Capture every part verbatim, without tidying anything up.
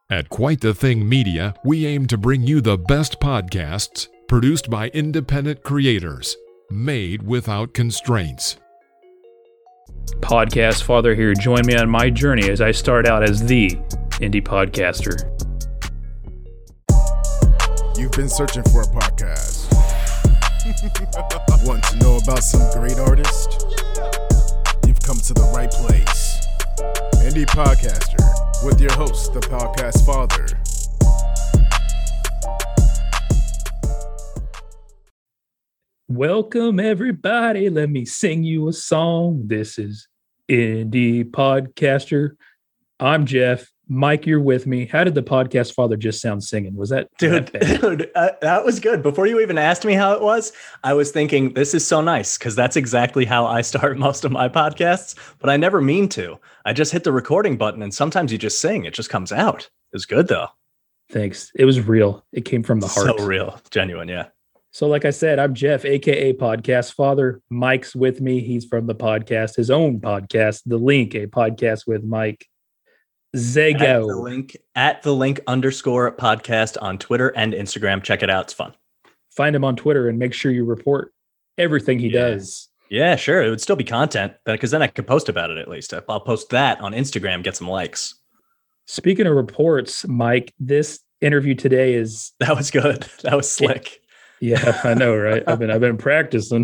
At Quite the Thing Media, we aim to bring you the best podcasts produced by independent creators, made without constraints. Podcast Father here. Join me on my journey as I start out as the indie podcaster. You've been searching for a podcast. Want to know about some great artists? You've come to the right place. Indie Podcaster with your host, the Podcast Father. Welcome, everybody. Let me sing you a song. This is Indie Podcaster. I'm Jeff. Mike, you're with me. How did the Podcast Father just sound singing? Was that dude? That dude, uh, that was good. Before you even asked me how it was, I was thinking this is so nice because that's exactly how I start most of my podcasts. But I never mean to. I just hit the recording button, and sometimes you just sing. It just comes out. It was good though. Thanks. It was real. It came from the heart. So real, genuine. Yeah. So, like I said, I'm Jeff, aka Podcast Father. Mike's with me. He's from the podcast, his own podcast, The Link, a podcast with Mike. Zago. At the link at the link underscore podcast on Twitter and Instagram. Check it out. It's fun. Find him on Twitter and make sure you report everything he yeah. does. Yeah, sure. It would still be content, because then I could post about it at least. I'll post that on Instagram, get some likes. Speaking of reports, Mike, this interview today is that was good. That was slick. Yeah, I know, right? I've been I've been practicing.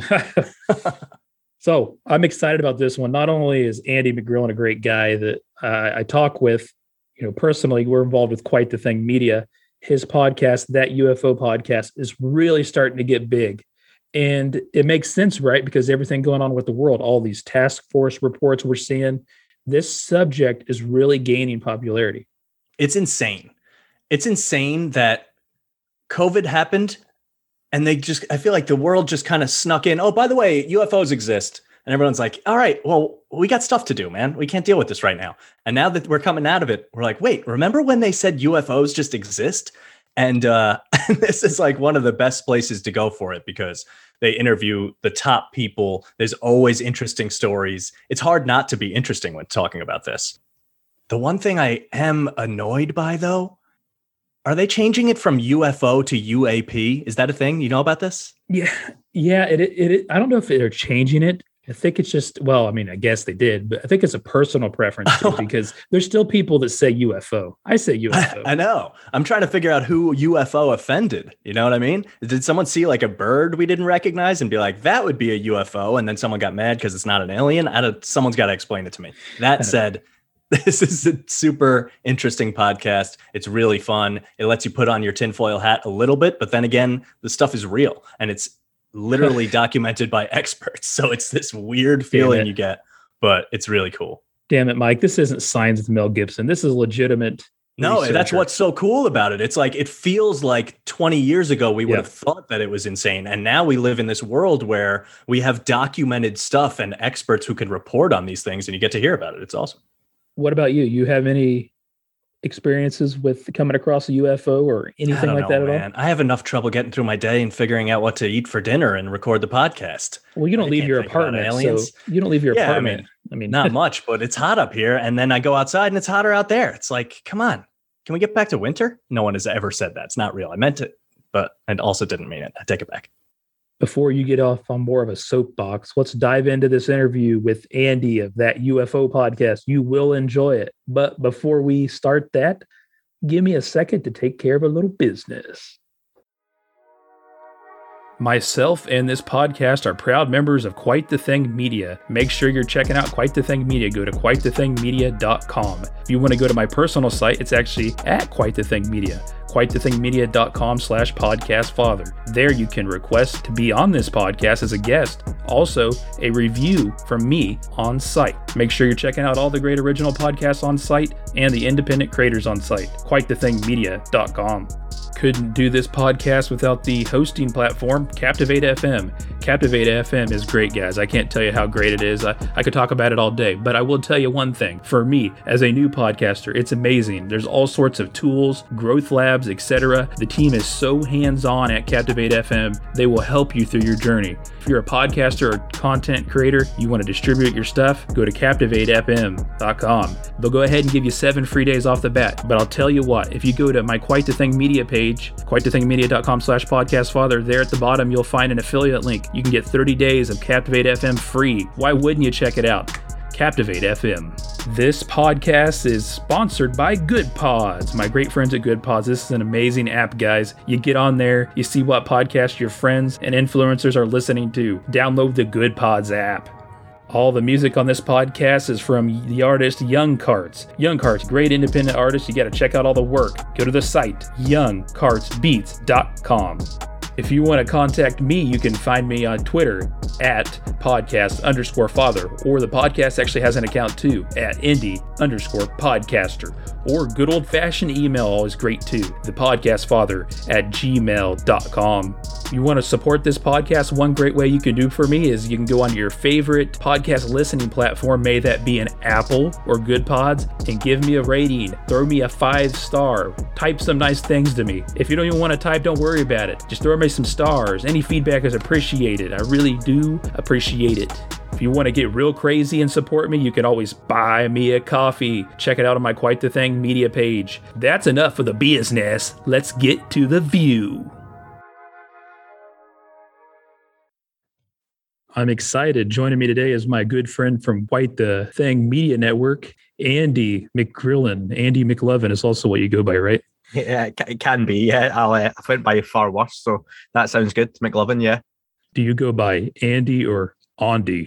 So I'm excited about this one. Not only is Andy McGrillen a great guy that uh, I talk with, you know, personally, we're involved with Quite the Thing Media. His podcast, That U F O Podcast, is really starting to get big. And it makes sense, right? Because everything going on with the world, all these task force reports we're seeing, this subject is really gaining popularity. It's insane. It's insane that COVID happened. And they just, I feel like the world just kind of snuck in. Oh, by the way, U F Os exist. And everyone's like, all right, well, we got stuff to do, man. We can't deal with this right now. And now that we're coming out of it, we're like, wait, remember when they said U F Os just exist? And uh, this is like one of the best places to go for it because they interview the top people. There's always interesting stories. It's hard not to be interesting when talking about this. The one thing I am annoyed by, though, are they changing it from U F O to U A P? Is that a thing? You know about this? Yeah. Yeah. It, it, it, I don't know if they're changing it. I think it's just, well, I mean, I guess they did, but I think it's a personal preference too, because there's still people that say U F O. I say U F O. I, I know. I'm trying to figure out who U F O offended. You know what I mean? Did someone see like a bird we didn't recognize and be like, that would be a U F O? And then someone got mad because it's not an alien? I don't, someone's got to explain it to me. That said, this is a super interesting podcast. It's really fun. It lets you put on your tinfoil hat a little bit, but then again, the stuff is real and it's literally documented by experts. So it's this weird feeling you get, but it's really cool. Damn it, Mike. This isn't Signs with Mel Gibson. This is legitimate. No, researcher. That's what's so cool about it. It's like, it feels like twenty years ago, we would yeah. have thought that it was insane. And now we live in this world where we have documented stuff and experts who can report on these things and you get to hear about it. It's awesome. What about you? You have any experiences with coming across a U F O or anything like know, that at man. all? I have enough trouble getting through my day and figuring out what to eat for dinner and record the podcast. Well, you don't I leave your apartment. So you don't leave your yeah, apartment. I mean, I mean, not much, but it's hot up here. And then I go outside and it's hotter out there. It's like, come on, can we get back to winter? No one has ever said that. It's not real. I meant it, but I also didn't mean it. I take it back. Before you get off on more of a soapbox, let's dive into this interview with Andy of That U F O Podcast. You will enjoy it. But before we start that, give me a second to take care of a little business. Myself and this podcast are proud members of Quite the Thing Media. Make sure you're checking out Quite the Thing Media. Go to quite the thing media dot com. If you want to go to my personal site, it's actually at Quite the Thing Media. quite the thing media dot com slash podcast father. There you can request to be on this podcast as a guest. Also, a review from me on site. Make sure you're checking out all the great original podcasts on site and the independent creators on site. quite the thing media dot com. Couldn't do this podcast without the hosting platform Captivate F M. Captivate F M is great, guys. I can't tell you how great it is. I, I could talk about it all day, but I will tell you one thing. For me, as a new podcaster, it's amazing. There's all sorts of tools, growth labs, et cetera. The team is so hands-on at Captivate F M. They will help you through your journey. If you're a podcaster or content creator, you want to distribute your stuff, go to captivate f m dot com. They'll go ahead and give you seven free days off the bat. But I'll tell you what, if you go to my Quite the Thing Media page, quite the thing media dot com slash podcast father, there at the bottom, you'll find an affiliate link. You can get thirty days of Captivate F M free. Why wouldn't you check it out? Captivate F M. This podcast is sponsored by Good Pods, my great friends at Good Pods. This is an amazing app, guys. You get on there, you see what podcasts your friends and influencers are listening to. Download the Good Pods app. All the music on this podcast is from the artist Young Carts. Young Carts, great independent artist. You got to check out all the work. Go to the site, young carts beats dot com. If you want to contact me, you can find me on Twitter at podcast underscore father, or the podcast actually has an account too at indie underscore podcaster, or good old fashioned email, always great too, the podcast father at gmail dot com. If you want to support this podcast, one great way you can do for me is you can go on your favorite podcast listening platform, may that be an Apple or Good Pods, and give me a rating. Throw me a five star. Type some nice things to me. If you don't even want to type, don't worry about it. Just throw me some stars. Any feedback is appreciated. I really do appreciate it. If you want to get real crazy and support me, you can always buy me a coffee. Check it out on my Quite the Thing media page. That's enough for the business. Let's get to the view. I'm excited. Joining me today is my good friend from Quite the Thing Media Network, Andy McGrillen. Andy McLovin is also what you go by, right? Yeah, it can be. Yeah, I'll, uh, I went by far worse, so that sounds good. McLovin, yeah. Do you go by Andy or Andy?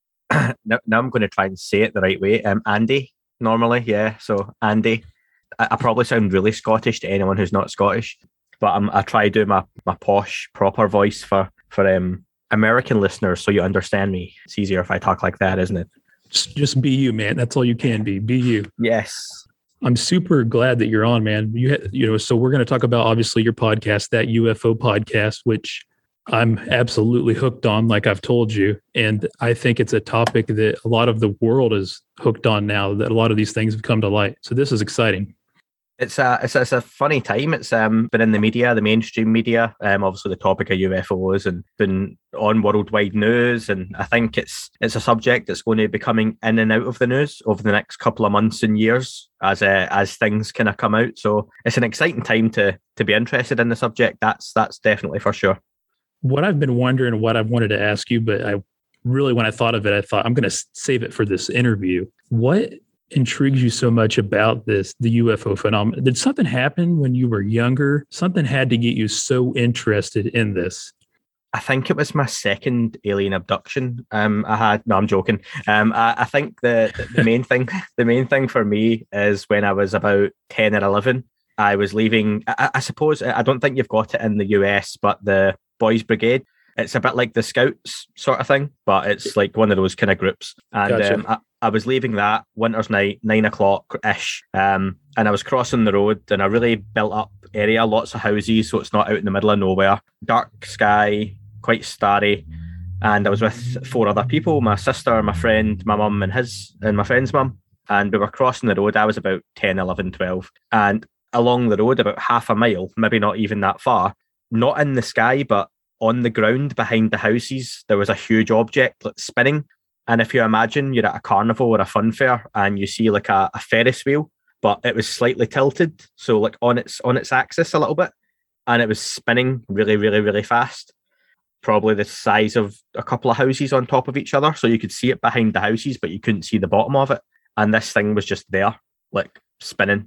now, now I'm going to try and say it the right way. Um, Andy, normally, yeah. So Andy. I, I probably sound really Scottish to anyone who's not Scottish, but I'm, I try to do my, my posh, proper voice for for um. American listeners, so you understand me. It's easier if I talk like that, isn't it? Just, just be you, man. That's all you can be. Be you. Yes. I'm super glad that you're on, man. You ha- you know, so we're going to talk about obviously your podcast, that U F O podcast, which I'm absolutely hooked on, like I've told you. And I think it's a topic that a lot of the world is hooked on now, that a lot of these things have come to light. So this is exciting. It's a, it's a, it's a funny time. It's um, been in the media, the mainstream media, um, obviously the topic of U F Os, and been on worldwide news. And I think it's it's a subject that's going to be coming in and out of the news over the next couple of months and years as uh, as things kind of come out. So it's an exciting time to to be interested in the subject. That's that's definitely for sure. What I've been wondering, what I've wanted to ask you, but I really, when I thought of it, I thought I'm going to save it for this interview. What intrigues you so much about this, the U F O phenomenon? Did something happen when you were younger? Something had to get you so interested in this. I think it was my second alien abduction. Um, I had no, I'm joking. Um, I, I think the the main thing, the main thing for me is when I was about ten or eleven. I was leaving. I, I suppose I don't think you've got it in the U S, but the Boys Brigade. It's a bit like the Scouts sort of thing, but it's like one of those kind of groups. And Gotcha. um, I, I was leaving that winter's night, nine o'clock ish, um, and I was crossing the road in a really built up area, lots of houses, so it's not out in the middle of nowhere. Dark sky, quite starry, and I was with four other people: my sister, my friend, my mum, and his, and my friend's mum. And we were crossing the road. I was about ten, eleven, twelve, and along the road, about half a mile, maybe not even that far, not in the sky, but on the ground behind the houses, there was a huge object like spinning. And if you imagine you're at a carnival or a fun fair and you see like a, a Ferris wheel, but it was slightly tilted, so like on its on its axis a little bit, and it was spinning really, really, really fast, probably the size of a couple of houses on top of each other. So you could see it behind the houses, but you couldn't see the bottom of it. And this thing was just there, like spinning.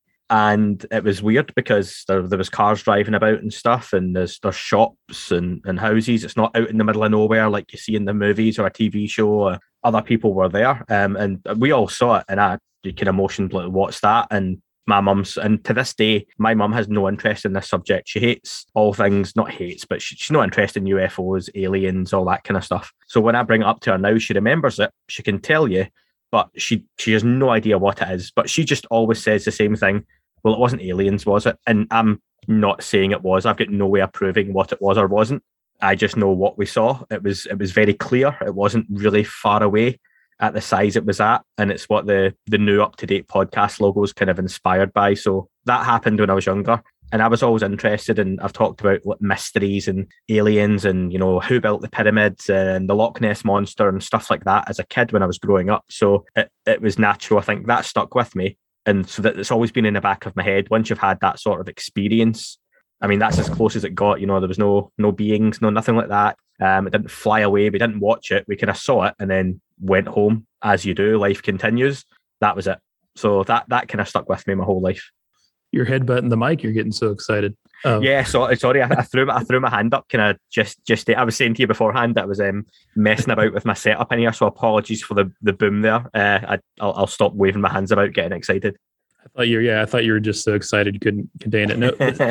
And it was weird because there, there was cars driving about and stuff, and there's there's shops and, and houses. It's not out in the middle of nowhere like you see in the movies or a T V show. Or other people were there, um, and we all saw it, and I kind of motioned like, "What's that?" And my mum's, and to this day, my mum has no interest in this subject. She hates all things, not hates, but she, she's not interested in U F Os, aliens, all that kind of stuff. So when I bring it up to her now, she remembers it. She can tell you, but she she has no idea what it is. But she just always says the same thing. Well, it wasn't aliens, was it? And I'm not saying it was. I've got no way of proving what it was or wasn't. I just know what we saw. It was it was very clear. It wasn't really far away at the size it was at, and it's what the the new up to date podcast logo is kind of inspired by. So that happened when I was younger. And I was always interested in, I've talked about mysteries and aliens and, you know, who built the pyramids and the Loch Ness Monster and stuff like that as a kid when I was growing up. So it, it was natural. I think that stuck with me. And so that it's always been in the back of my head. Once you've had that sort of experience, I mean, that's as close as it got. You know, there was no no beings, no nothing like that. Um, it didn't fly away. We didn't watch it. We kind of saw it and then went home. As you do, life continues. That was it. So that that kind of stuck with me my whole life. Your headbutting the mic, you're getting so excited. Um, yeah, so sorry, I, I threw my, I threw my hand up, kind of just just. I was saying to you beforehand that I was um, messing about with my setup in here, so apologies for the, the boom there. Uh, I, I'll, I'll stop waving my hands about, getting excited. I thought you, yeah, I thought you were just so excited you couldn't contain it. No,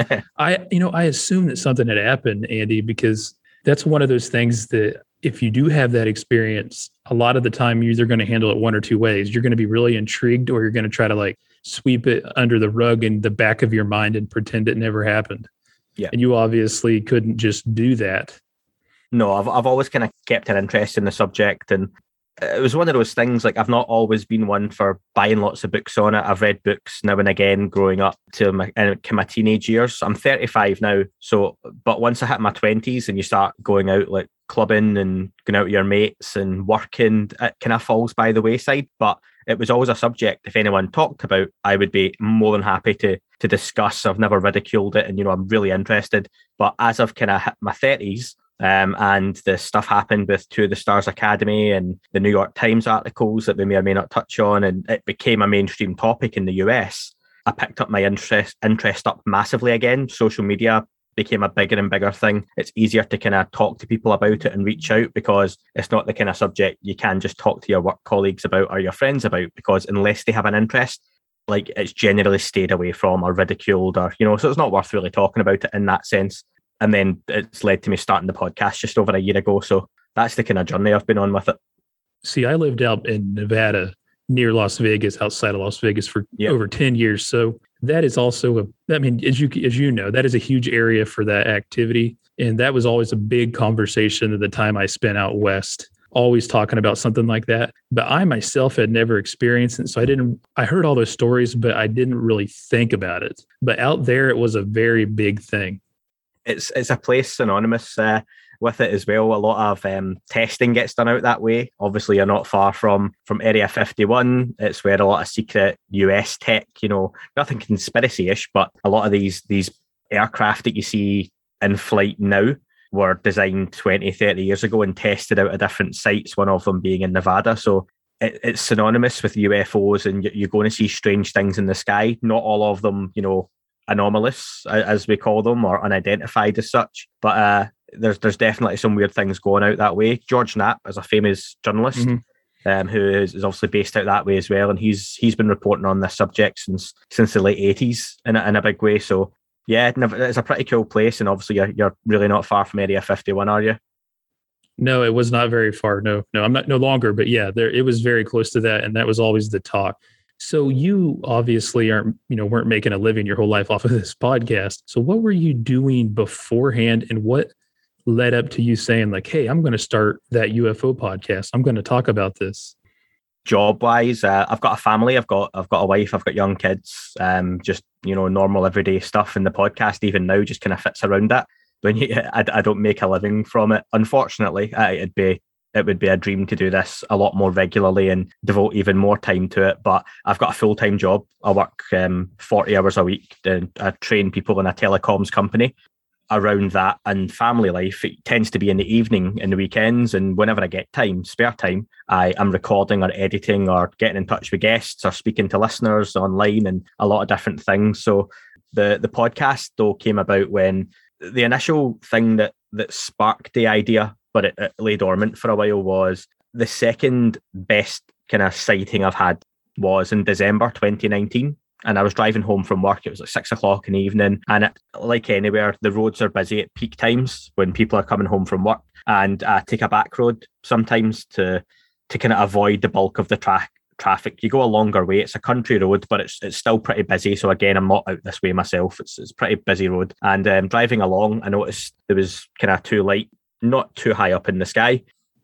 I, you know, I assume that something had happened, Andy, because that's one of those things that if you do have that experience, a lot of the time you're either going to handle it one or two ways. You're going to be really intrigued, or you're going to try to like sweep it under the rug in the back of your mind and pretend it never happened. Yeah. And you obviously couldn't just do that. No, I've I've always kind of kept an interest in the subject, and it was one of those things, like I've not always been one for buying lots of books on it. I've read books now and again growing up to my, in my teenage years. I'm thirty-five now, so but once I hit my twenties and you start going out like clubbing and going out with your mates and working, it kind of falls by the wayside. But it was always a subject, if anyone talked about, I would be more than happy to to discuss. I've never ridiculed it, and you know, I'm really interested. But as I've kind of hit my thirties, um, and the stuff happened with Two of the Stars Academy and the New York Times articles that we may or may not touch on, and it became a mainstream topic in the U S, I picked up my interest interest up massively again. Social media became a bigger and bigger thing. It's easier to kind of talk to people about it and reach out, because it's not the kind of subject you can just talk to your work colleagues about or your friends about, because unless they have an interest, like it's generally stayed away from or ridiculed, or, you know, so it's not worth really talking about it in that sense. And then it's led to me starting the podcast just over a year ago. So that's the kind of journey I've been on with it. See, I lived out in Nevada near Las Vegas, outside of Las Vegas for yep. over ten years. So that is also a, I mean, as you, as you know, that is a huge area for that activity. And that was always a big conversation at the time I spent out West, always talking about something like that. But I myself had never experienced it. So I didn't, I heard all those stories, but I didn't really think about it. But out there, it was a very big thing. It's, it's a place synonymous uh, with it as well. A lot of um, testing gets done out that way. Obviously, you're not far from from Area fifty-one. It's where a lot of secret U S tech, you know, nothing conspiracy-ish, but a lot of these these aircraft that you see in flight now were designed twenty, thirty years ago and tested out at different sites, one of them being in Nevada. So it, it's synonymous with U F Os, and you're going to see strange things in the sky. Not all of them, you know, anomalous, as we call them, or unidentified as such. But uh, there's there's definitely some weird things going out that way. George Knapp is a famous journalist mm-hmm. um, who is, is obviously based out that way as well, and he's he's been reporting on this subject since since the late eighties in a, in a big way. So yeah, it's a pretty cool place, and obviously you're, you're really not far from Area fifty-one, are you? No, it was not very far. No, no, I'm not no longer, but yeah, there it was very close to that, and that was always the talk. So you obviously aren't, you know, weren't making a living your whole life off of this podcast. So what were you doing beforehand, and what led up to you saying like, hey, I'm going to start that U F O podcast. I'm going to talk about this. Job wise, uh, I've got a family. I've got I've got a wife. I've got young kids. Um, just, you know, normal everyday stuff. And the podcast even now just kind of fits around that. When you, I, I don't make a living from it, unfortunately. Uh, it'd be it would be a dream to do this a lot more regularly and devote even more time to it. But I've got a full time job. I work um, forty hours a week. And I train people in a telecoms company. Around that, and family life, it tends to be in the evening and the weekends, and whenever I get time, spare time, I am recording or editing or getting in touch with guests or speaking to listeners online and a lot of different things. So the the podcast though came about when the initial thing that that sparked the idea, but it, it lay dormant for a while, was the second best kind of sighting I've had was in December twenty nineteen. And I was driving home from work. It was like six o'clock in the evening. And it, like anywhere, the roads are busy at peak times when people are coming home from work. And I take a back road sometimes to to kind of avoid the bulk of the tra- traffic. You go a longer way. It's a country road, but it's it's still pretty busy. So again, I'm not out this way myself. It's it's a pretty busy road. And um, driving along, I noticed there was kind of two light, not too high up in the sky.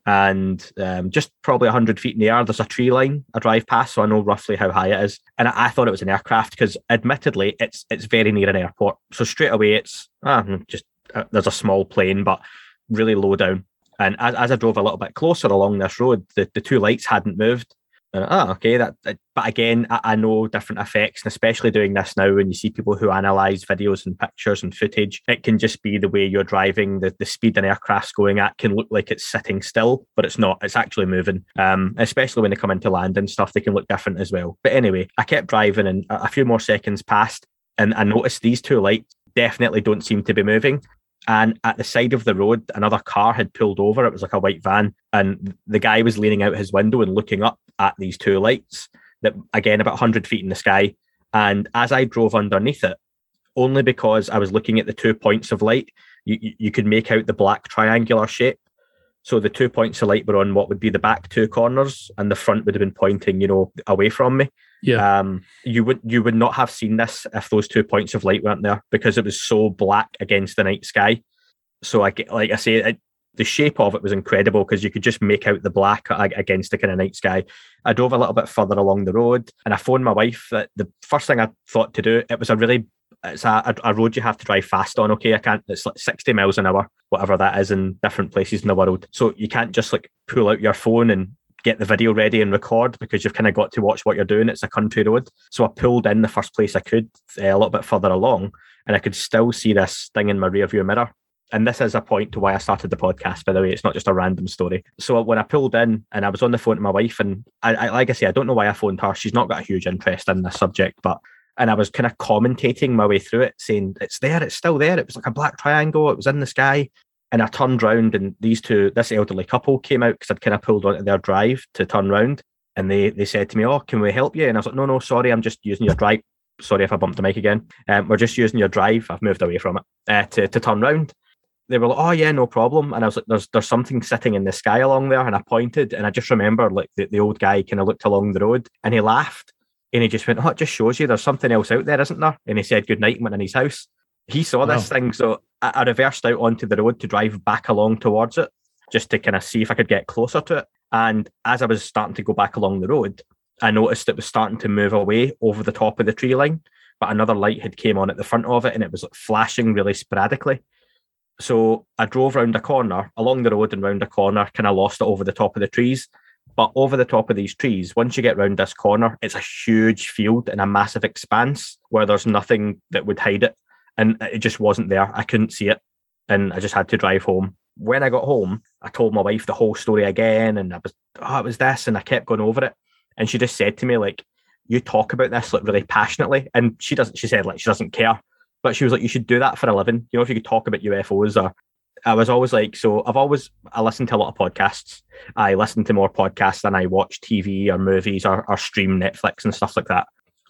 And um, just probably one hundred feet in the air, there's a tree line I drive past, so I know roughly how high it is. And I, I thought it was an aircraft because admittedly, it's it's very near an airport. So straight away, it's ah, just uh, there's a small plane, but really low down. And as, as I drove a little bit closer along this road, the, the two lights hadn't moved. And, oh, okay. That, that, but again, I, I know different effects, and especially doing this now, when you see people who analyze videos and pictures and footage, it can just be the way you're driving. The, the speed an aircraft's going at can look like it's sitting still, but it's not. It's actually moving. Um, especially when they come into land and stuff, they can look different as well. But anyway, I kept driving, and a, a few more seconds passed, and I noticed these two lights definitely don't seem to be moving. And at the side of the road, another car had pulled over. It was like a white van. And the guy was leaning out his window and looking up at these two lights that, again, about one hundred feet in the sky. And as I drove underneath it, only because I was looking at the two points of light, you, you, you could make out the black triangular shape. So the two points of light were on what would be the back two corners, and the front would have been pointing, you know, away from me. Yeah. Um, you would you would not have seen this if those two points of light weren't there, because it was so black against the night sky. So I like I say, it, the shape of it was incredible because you could just make out the black against the kind of night sky. I drove a little bit further along the road, and I phoned my wife. That the first thing I thought to do, it was a really it's a, a road you have to drive fast on. Okay, I can't. It's like sixty miles an hour, whatever that is in different places in the world. So you can't just like pull out your phone and get the video ready and record, because you've kind of got to watch what you're doing. It's a country road. So I pulled in the first place I could, uh, a little bit further along, and I could still see this thing in my rearview mirror. And this is a point to why I started the podcast, by the way. It's not just a random story. So when I pulled in and I was on the phone to my wife, and I, I like I say, I don't know why I phoned her. She's not got a huge interest in this subject, but and I was kind of commentating my way through it, saying, it's there, it's still there. It was like a black triangle. It was in the sky. And I turned round, and these two, this elderly couple came out because I'd kind of pulled onto their drive to turn round. And they they said to me, oh, can we help you? And I was like, no, no, sorry, I'm just using your drive. Sorry if I bumped the mic again. Um, we're just using your drive. I've moved away from it uh, to, to turn round. They were like, oh, yeah, no problem. And I was like, there's there's something sitting in the sky along there. And I pointed, and I just remember like the, the old guy kind of looked along the road, and he laughed. And he just went, oh, it just shows you there's something else out there, isn't there? And he said goodnight and went in his house. He saw this wow. thing, so I, I reversed out onto the road to drive back along towards it, just to kind of see if I could get closer to it. And as I was starting to go back along the road, I noticed it was starting to move away over the top of the tree line, but another light had came on at the front of it, and it was like flashing really sporadically. So I drove round a corner, along the road and round a corner, kind of lost it over the top of the trees. But over the top of these trees, once you get round this corner, it's a huge field and a massive expanse where there's nothing that would hide it. And it just wasn't there. I couldn't see it. And I just had to drive home. When I got home, I told my wife the whole story again. And I was, oh, it was this. And I kept going over it. And she just said to me, like, you talk about this like really passionately. And she doesn't, she said, like, she doesn't care. But she was like, you should do that for a living. You know, if you could talk about U F Os. Or I was always like, so I've always, I listen to a lot of podcasts. I listen to more podcasts than I watch T V or movies or, or stream Netflix and stuff like that.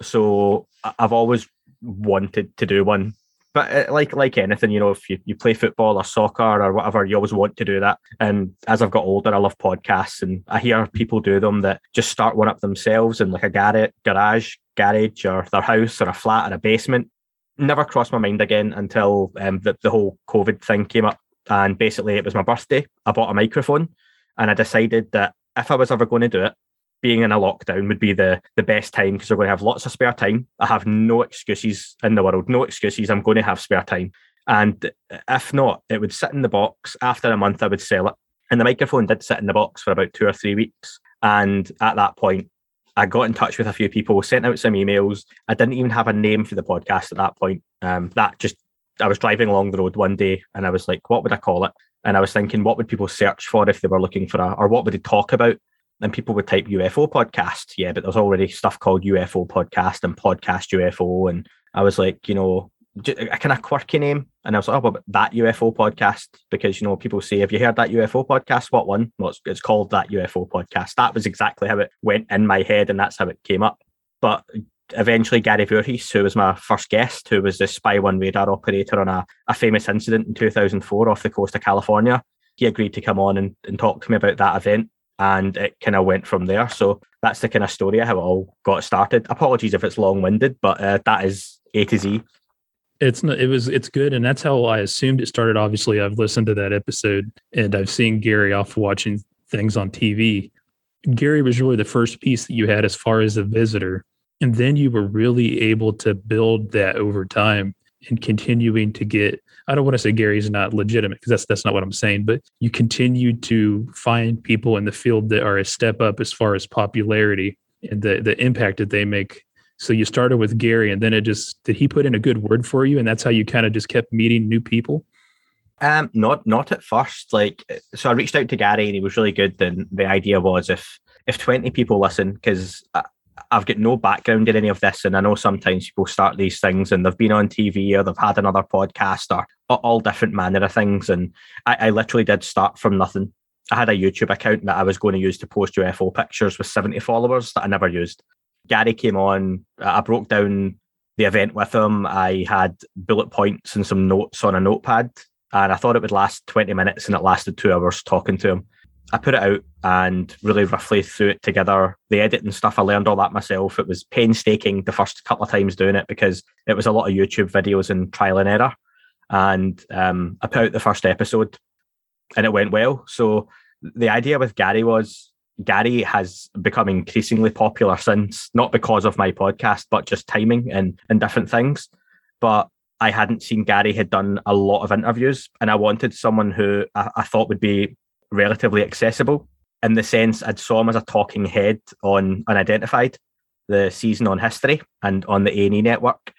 So I've always wanted to do one. But like like anything, you know, if you, you play football or soccer or whatever, you always want to do that. And as I've got older, I love podcasts, and I hear people do them that just start one up themselves in like a garage, garage, garage, or their house or a flat or a basement. Never crossed my mind again until um, the, the whole COVID thing came up. And basically, it was my birthday. I bought a microphone, and I decided that if I was ever going to do it, being in a lockdown would be the, the best time, because we're going to have lots of spare time. I have no excuses in the world, no excuses. I'm going to have spare time. And if not, it would sit in the box. After a month, I would sell it. And the microphone did sit in the box for about two or three weeks. And at that point, I got in touch with a few people, sent out some emails. I didn't even have a name for the podcast at that point. Um, that just, I was driving along the road one day, and I was like, what would I call it? And I was thinking, what would people search for if they were looking for a, or what would they talk about? And people would type U F O podcast. Yeah, but there's already stuff called U F O podcast and podcast U F O. And I was like, you know, a kind of quirky name. And I was like, oh, but that U F O podcast, because, you know, people say, have you heard that U F O podcast? What one? Well, it's, it's called that U F O podcast. That was exactly how it went in my head, and that's how it came up. But eventually Gary Voorhees, who was my first guest, who was the Spy One radar operator on a, a famous incident in two thousand four off the coast of California, he agreed to come on and, and talk to me about that event. and it kind of went from there. So that's the kind of story of how it all got started. Apologies if it's long-winded, but uh, that is A to Z. It's not, it was, it's good. And that's how I assumed it started. Obviously, I've listened to that episode and I've seen Gary off watching things on T V. Gary was really the first piece that you had as far as a visitor. And then you were really able to build that over time and continuing to get, I don't want to say Gary's not legitimate because that's, that's not what I'm saying, but you continue to find people in the field that are a step up as far as popularity and the, the impact that they make. So you started with Gary, and then it just, did he put in a good word for you? And that's how you kind of just kept meeting new people? Um, not not at first. Like, so I reached out to Gary, and he was really good. And the idea was if if twenty people listen, because I've got no background in any of this, and I know sometimes people start these things and they've been on T V or they've had another podcast or all different manner of things. And I, I literally did start from nothing. I had a YouTube account that I was going to use to post U F O pictures with seventy followers that I never used. Gary came on, I broke down the event with him. I had bullet points and some notes on a notepad, and I thought it would last twenty minutes, and it lasted two hours talking to him. I put it out and really roughly threw it together. The editing stuff, I learned all that myself. It was painstaking the first couple of times doing it because it was a lot of YouTube videos and trial and error. And um, I put out the first episode and it went well. So the idea with Gary was, Gary has become increasingly popular since, not because of my podcast, but just timing and, and different things. But I hadn't seen Gary had done a lot of interviews, and I wanted someone who I, I thought would be relatively accessible, in the sense I'd saw him as a talking head on Unidentified, the season on history, and on the A and E network.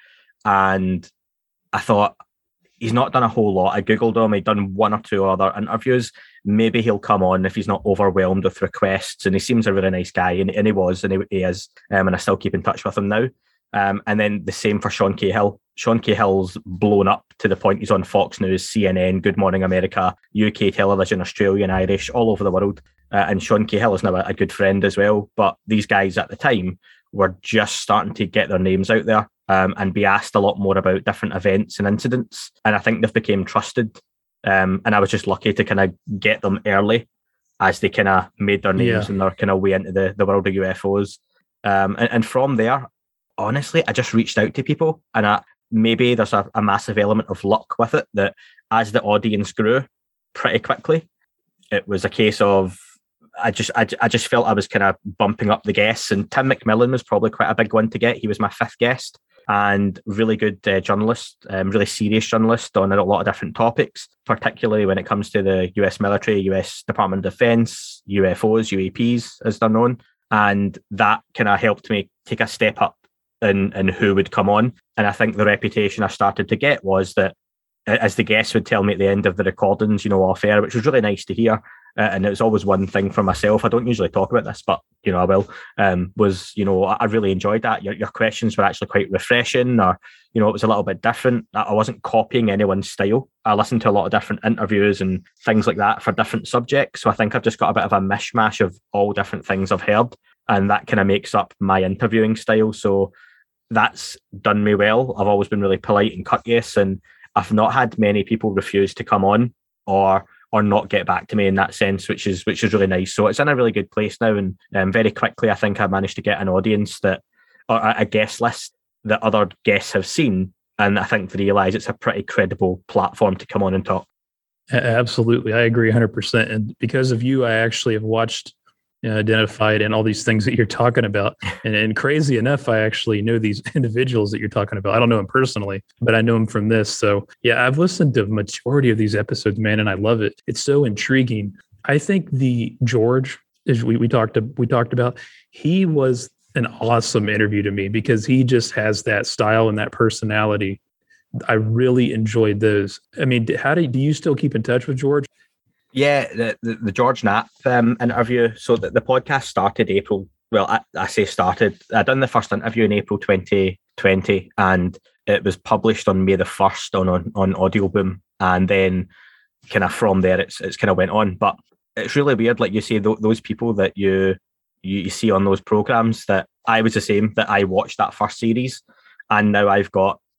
And I thought, he's not done a whole lot. I Googled him, he'd done one or two other interviews. Maybe he'll come on if he's not overwhelmed with requests. And he seems a really nice guy, and, and he was, and he, he is. Um, and I still keep in touch with him now. Um, and then the same for Sean Cahill. Sean Cahill's blown up to the point he's on Fox News, C N N, Good Morning America, U K television, Australian, Irish, all over the world. Uh, and Sean Cahill is now a, a good friend as well. But these guys at the time were just starting to get their names out there um, and be asked a lot more about different events and incidents. And I think they've become trusted. Um, and I was just lucky to kind of get them early as they kind of made their names yeah. and their kind of way into the, the world of U F Os. Um, and, and from there, honestly, I just reached out to people, and I, maybe there's a, a massive element of luck with it, that as the audience grew pretty quickly, it was a case of I just I, I just felt I was kind of bumping up the guests, and Tim McMillan was probably quite a big one to get. He was my fifth guest, and really good uh, journalist, um, really serious journalist on a lot of different topics, particularly when it comes to the U S military, U S Department of Defense, U F Os, U A Ps as they're known. And that kind of helped me take a step up in, in who would come on. And I think the reputation I started to get was that, as the guests would tell me at the end of the recordings, you know, off air, which was really nice to hear. Uh, and it was always one thing for myself. I don't usually talk about this, but, you know, I will, um, was, you know, I really enjoyed that. Your, your questions were actually quite refreshing, or, you know, it was a little bit different. I wasn't copying anyone's style. I listened to a lot of different interviews and things like that for different subjects. So I think I've just got a bit of a mishmash of all different things I've heard. And that kind of makes up my interviewing style. So that's done me well. I've always been really polite and courteous, and I've not had many people refuse to come on or or not get back to me in that sense, which is which is really nice. So it's in a really good place now, and um, very quickly I think I managed to get an audience that, or a guest list that other guests have seen, and I think they realise it's a pretty credible platform to come on and talk. Absolutely, I agree one hundred percent. And because of you, I actually have watched You know, Identified and all these things that you're talking about. And, and crazy enough, I actually know these individuals that you're talking about. I don't know them personally, but I know them from this. So yeah, I've listened to the majority of these episodes, man, and I love it. It's so intriguing. I think the George, as we, we talked to, we talked about, he was an awesome interview to me because he just has that style and that personality. I really enjoyed those. I mean, how do, do you still keep in touch with George? Yeah, the, the, the George Knapp um, interview. So the, the podcast started April. Well, I, I say started. I done the first interview in April twenty twenty, and it was published on May the first on on, on Audioboom. And then kind of from there, it's it's kind of went on. But it's really weird, like you say, th- those people that you, you you see on those programs. That I was the same. That I watched that first series, and now I've got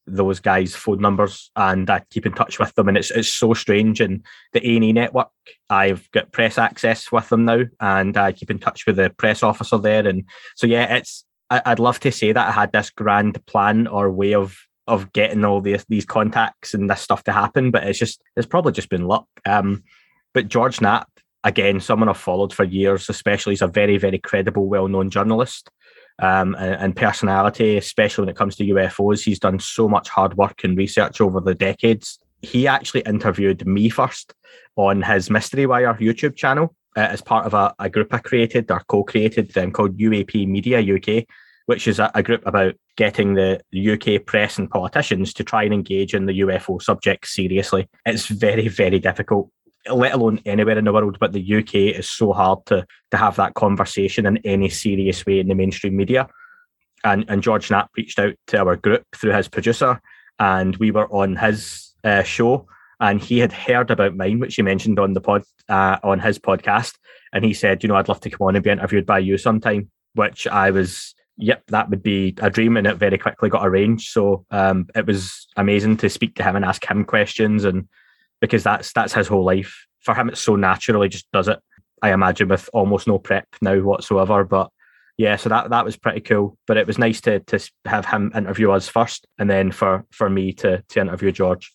those guys' phone numbers and I keep in touch with them, and it's it's so strange. And the A and E network, I've got press access with them now, and I keep in touch with the press officer there. And so yeah, it's I, I'd love to say that I had this grand plan or way of of getting all these these contacts and this stuff to happen, but it's just it's probably just been luck. Um, but George Knapp, again, someone I've followed for years, especially, he's a very very credible, well known journalist. Um, and, and personality, especially when it comes to U F Os. He's done so much hard work and research over the decades. He actually interviewed me first on his Mystery Wire YouTube channel uh, as part of a, a group I created or co-created um, called U A P Media U K, which is a, a group about getting the U K press and politicians to try and engage in the U F O subject seriously. It's very, very difficult, let alone anywhere in the world, but the U K is so hard to to have that conversation in any serious way in the mainstream media. And and George Knapp reached out to our group through his producer, and we were on his uh, show, and he had heard about mine, which he mentioned on the pod uh, on his podcast, and he said, you know, I'd love to come on and be interviewed by you sometime, which I was, yep, that would be a dream, and it very quickly got arranged. So um, it was amazing to speak to him and ask him questions, and because that's that's his whole life. For him, it's so natural. He just does it, I imagine, with almost no prep now whatsoever. But yeah, so that that was pretty cool. But it was nice to to have him interview us first, and then for, for me to, to interview George.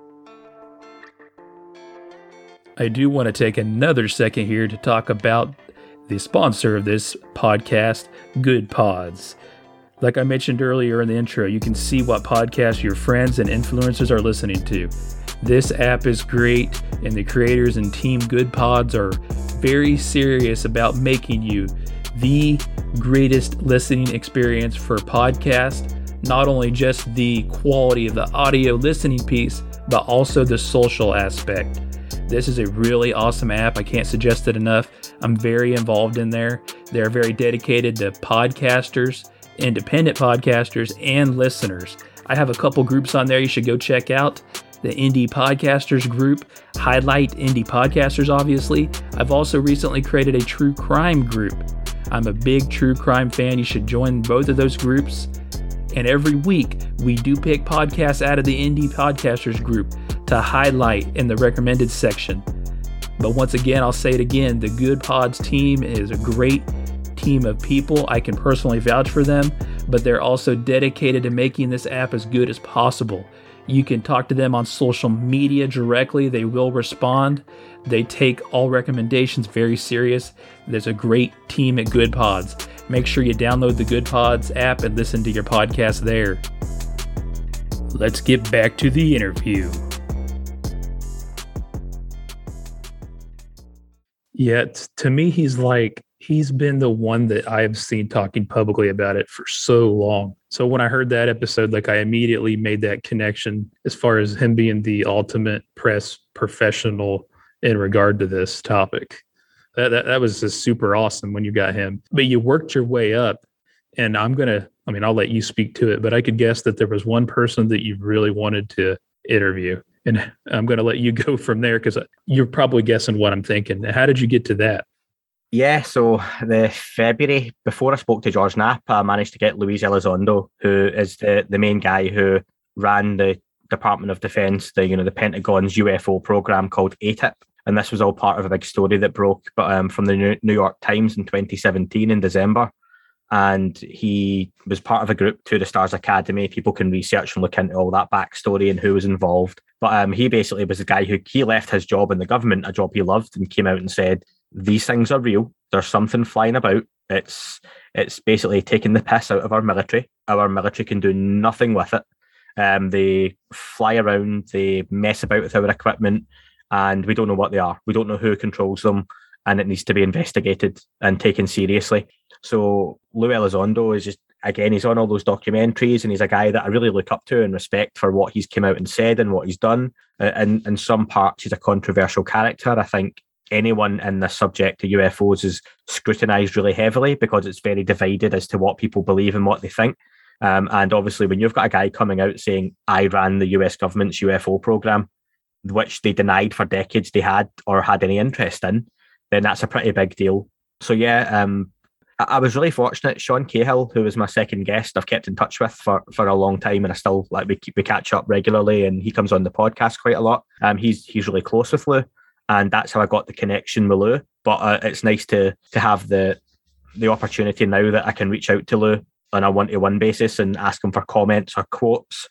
I do want to take another second here to talk about the sponsor of this podcast, Good Pods. Like I mentioned earlier in the intro, you can see what podcasts your friends and influencers are listening to. This app is great, and the creators and team Good Pods are very serious about making you the greatest listening experience for podcasts. Not only just the quality of the audio listening piece, but also the social aspect. This is a really awesome app. I can't suggest it enough. I'm very involved in there. They're very dedicated to podcasters, independent podcasters, and listeners. I have a couple groups on there you should go check out. The Indie Podcasters group, highlight indie podcasters, obviously. I've also recently created a true crime group. I'm a big true crime fan. You should join both of those groups. And every week, we do pick podcasts out of the Indie Podcasters group to highlight in the recommended section. But once again, I'll say it again, the Good Pods team is a great team of people. I can personally vouch for them, but they're also dedicated to making this app as good as possible. You can talk to them on social media directly. They will respond. They take all recommendations very serious. There's a great team at Good Pods. Make sure you download the Good Pods app and listen to your podcast there. Let's get back to the interview. Yeah, t- to me, he's like, he's been the one that I've seen talking publicly about it for so long. So when I heard that episode, like I immediately made that connection as far as him being the ultimate press professional in regard to this topic. That that, that was just super awesome when you got him. But you worked your way up, and I'm going to, I mean, I'll let you speak to it, but I could guess that there was one person that you really wanted to interview. And I'm going to let you go from there because you're probably guessing what I'm thinking. How did you get to that? Yeah, so the February, before I spoke to George Knapp, I managed to get Luis Elizondo, who is the, the main guy who ran the Department of Defense, the you know the Pentagon's U F O program called A T I P. And this was all part of a big story that broke but um, from the New York Times in twenty seventeen in December. And he was part of a group, To the Stars Academy. People can research and look into all that backstory and who was involved. But um, he basically was the guy who he left his job in the government, a job he loved, and came out and said, these things are real. There's something flying about. It's it's basically taking the piss out of our military. Our military can do nothing with it. Um, they fly around, they mess about with our equipment, and we don't know what they are. We don't know who controls them, and it needs to be investigated and taken seriously. So Lou Elizondo is just, again, he's on all those documentaries, and he's a guy that I really look up to and respect for what he's come out and said and what he's done. Uh, and in some parts, he's a controversial character. I think anyone in this subject to U F Os is scrutinised really heavily because it's very divided as to what people believe and what they think. Um, and obviously, when you've got a guy coming out saying, I ran the U S government's U F O program, which they denied for decades they had or had any interest in, then that's a pretty big deal. So yeah, um, I, I was really fortunate. Sean Cahill, who was my second guest, I've kept in touch with for, for a long time, and I still like we we catch up regularly, and he comes on the podcast quite a lot. Um, he's he's really close with Lou, and that's how I got the connection with Lou. But uh, it's nice to to have the the opportunity now that I can reach out to Lou on a one-to-one basis and ask him for comments or quotes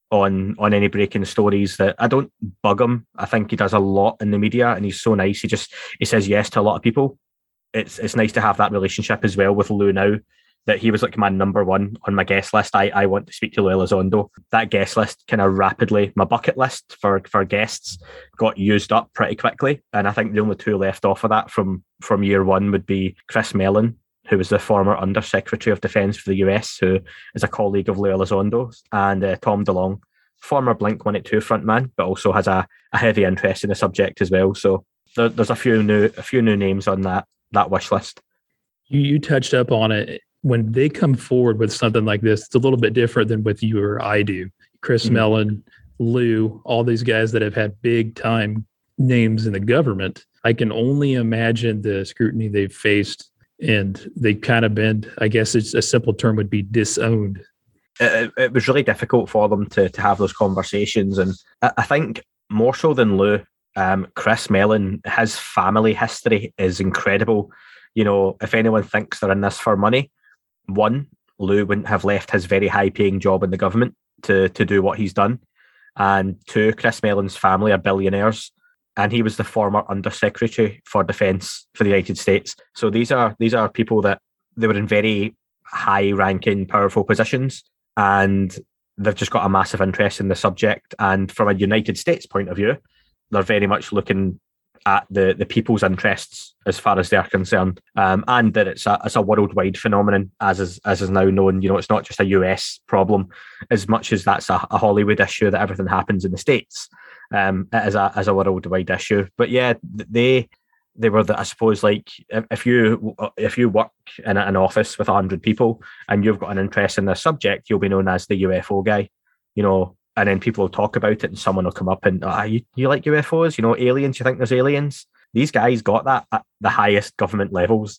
on on any breaking stories. That I don't bug him. I think he does a lot in the media, and he's so nice. He just he says yes to a lot of people. It's it's nice to have that relationship as well with Lou now, that he was like my number one on my guest list. I, I want to speak to Lou Elizondo. That guest list kind of rapidly, my bucket list for, for guests got used up pretty quickly. And I think the only two left off of that from, from year one would be Chris Mellon, who was the former Under Secretary of Defence for the U S, who is a colleague of Lou Elizondo, and uh, Tom DeLonge, former Blink one eighty-two frontman, but also has a, a heavy interest in the subject as well. So there, there's a few new a few new names on that that wish list. You you touched up on it. When they come forward with something like this, it's a little bit different than with you or I do. Chris mm-hmm. Mellon, Lou, all these guys that have had big time names in the government. I can only imagine the scrutiny they've faced, and they've kind of been, I guess it's a simple term would be disowned. It, it was really difficult for them to to have those conversations. And I, I think more so than Lou, um, Chris Mellon, his family history is incredible. You know, if anyone thinks they're in this for money, one, Lou wouldn't have left his very high-paying job in the government to to do what he's done. And two, Chris Mellon's family are billionaires, and he was the former Undersecretary for Defence for the United States. So these are these are people that they were in very high-ranking, powerful positions, and they've just got a massive interest in the subject. And from a United States point of view, they're very much looking at the, the people's interests as far as they're concerned, um, and that it's a it's a worldwide phenomenon, as is as is now known. You know, it's not just a U S problem, as much as that's a, a Hollywood issue that everything happens in the States. Um, it is a as a worldwide issue. But yeah, they they were the, I suppose, like if you if you work in an office with a hundred people and you've got an interest in this subject, you'll be known as the U F O guy. You know. And then people will talk about it, and someone will come up and, ah, you, you like U F Os? You know, aliens? You think there's aliens? These guys got that at the highest government levels.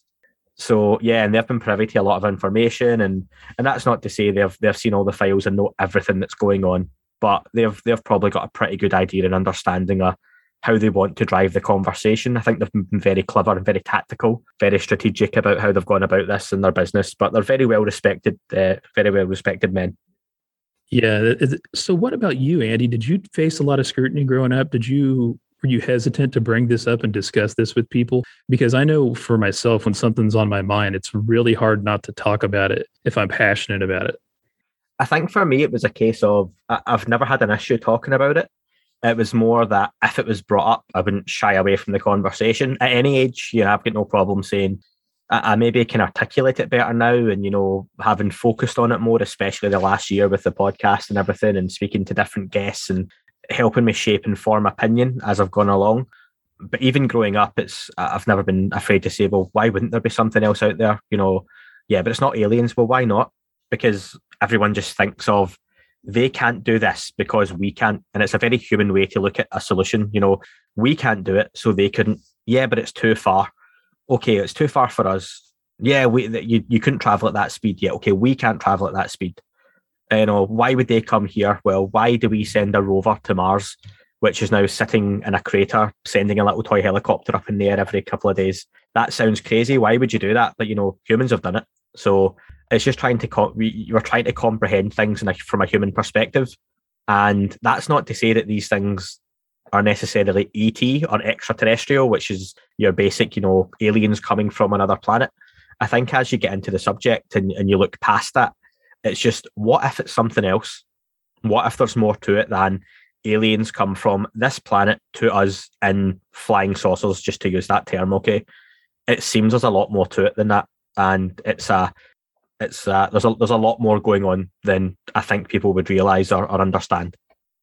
So yeah, and they've been privy to a lot of information, and and that's not to say they've they've seen all the files and know everything that's going on, but they've they've probably got a pretty good idea and understanding of how they want to drive the conversation. I think they've been very clever and very tactical, very strategic about how they've gone about this in their business. But they're very well respected, uh, very well respected men. Yeah. So what about you, Andy? Did you face a lot of scrutiny growing up? Did you, were you hesitant to bring this up and discuss this with people? Because I know for myself, when something's on my mind, it's really hard not to talk about it if I'm passionate about it. I think for me, it was a case of, I've never had an issue talking about it. It was more that if it was brought up, I wouldn't shy away from the conversation. At any age, you know, I've got no problem saying, I maybe can articulate it better now, and, you know, having focused on it more, especially the last year with the podcast and everything, and speaking to different guests and helping me shape and form opinion as I've gone along. But even growing up, it's I've never been afraid to say, well, why wouldn't there be something else out there? You know, yeah, but it's not aliens. Well, why not? Because everyone just thinks of, they can't do this because we can't. And it's a very human way to look at a solution. You know, we can't do it, so they couldn't. Yeah, but it's too far. Okay, it's too far for us. Yeah, we you, you couldn't travel at that speed yet. Okay, we can't travel at that speed. You know, why would they come here? Well, why do we send a rover to Mars, which is now sitting in a crater, sending a little toy helicopter up in the air every couple of days? That sounds crazy. Why would you do that? But, you know, humans have done it. So it's just trying to, co- we, you're trying to comprehend things in a, from a human perspective. And that's not to say that these things are necessarily E T or extraterrestrial, which is your basic, you know, aliens coming from another planet. I think as you get into the subject and, and you look past that, it's just, what if it's something else? What if there's more to it than aliens come from this planet to us in flying saucers, just to use that term, okay? It seems there's a lot more to it than that. And it's a, it's a, there's a, there's a lot more going on than I think people would realise or, or understand.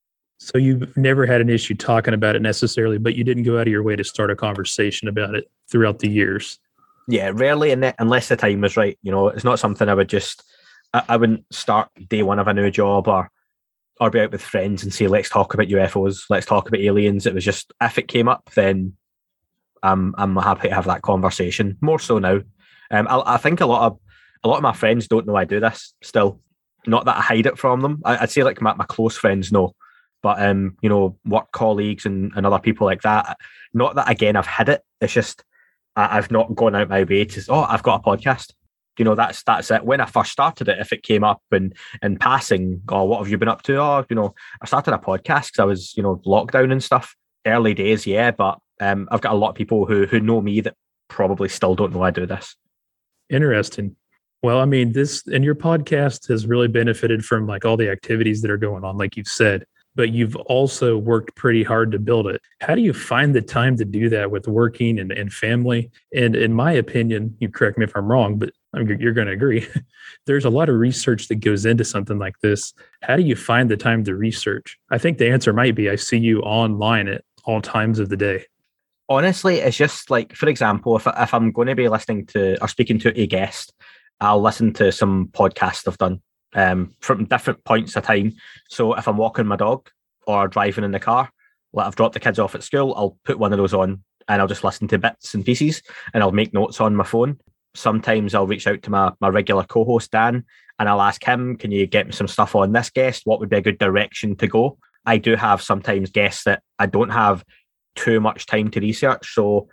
So you've never had an issue talking about it necessarily, but you didn't go out of your way to start a conversation about it throughout the years. Yeah, rarely, unless the time was right. You know, it's not something I would just, I, I wouldn't start day one of a new job or or be out with friends and say, let's talk about U F Os, let's talk about aliens. It was just, if it came up, then I'm, I'm happy to have that conversation. More so now. Um, I, I think a lot of a lot of my friends don't know I do this still. Not that I hide it from them. I, I'd say like my, my close friends know, but um, you know, work colleagues and, and other people like that. Not that again I've hid it. It's just I, I've not gone out my way to. Oh, I've got a podcast. You know, that's that's it. When I first started it, if it came up in in passing, oh, what have you been up to? Oh, you know, I started a podcast because I was, you know, lockdown and stuff. Early days, yeah, but um, I've got a lot of people who who know me that probably still don't know I do this. Interesting. Well, I mean, this and your podcast has really benefited from like all the activities that are going on, like you've said, but you've also worked pretty hard to build it. How do you find the time to do that with working and, and family? And in my opinion, you correct me if I'm wrong, but you're going to agree. There's a lot of research that goes into something like this. How do you find the time to research? I think the answer might be I see you online at all times of the day. Honestly, it's just like, for example, if, if I'm going to be listening to or speaking to a guest, I'll listen to some podcasts I've done um, from different points of time. So if I'm walking my dog or driving in the car, like I've dropped the kids off at school, I'll put one of those on and I'll just listen to bits and pieces and I'll make notes on my phone. Sometimes I'll reach out to my, my regular co-host, Dan, and I'll ask him, can you get me some stuff on this guest? What would be a good direction to go? I do have sometimes guests that I don't have too much time to research. So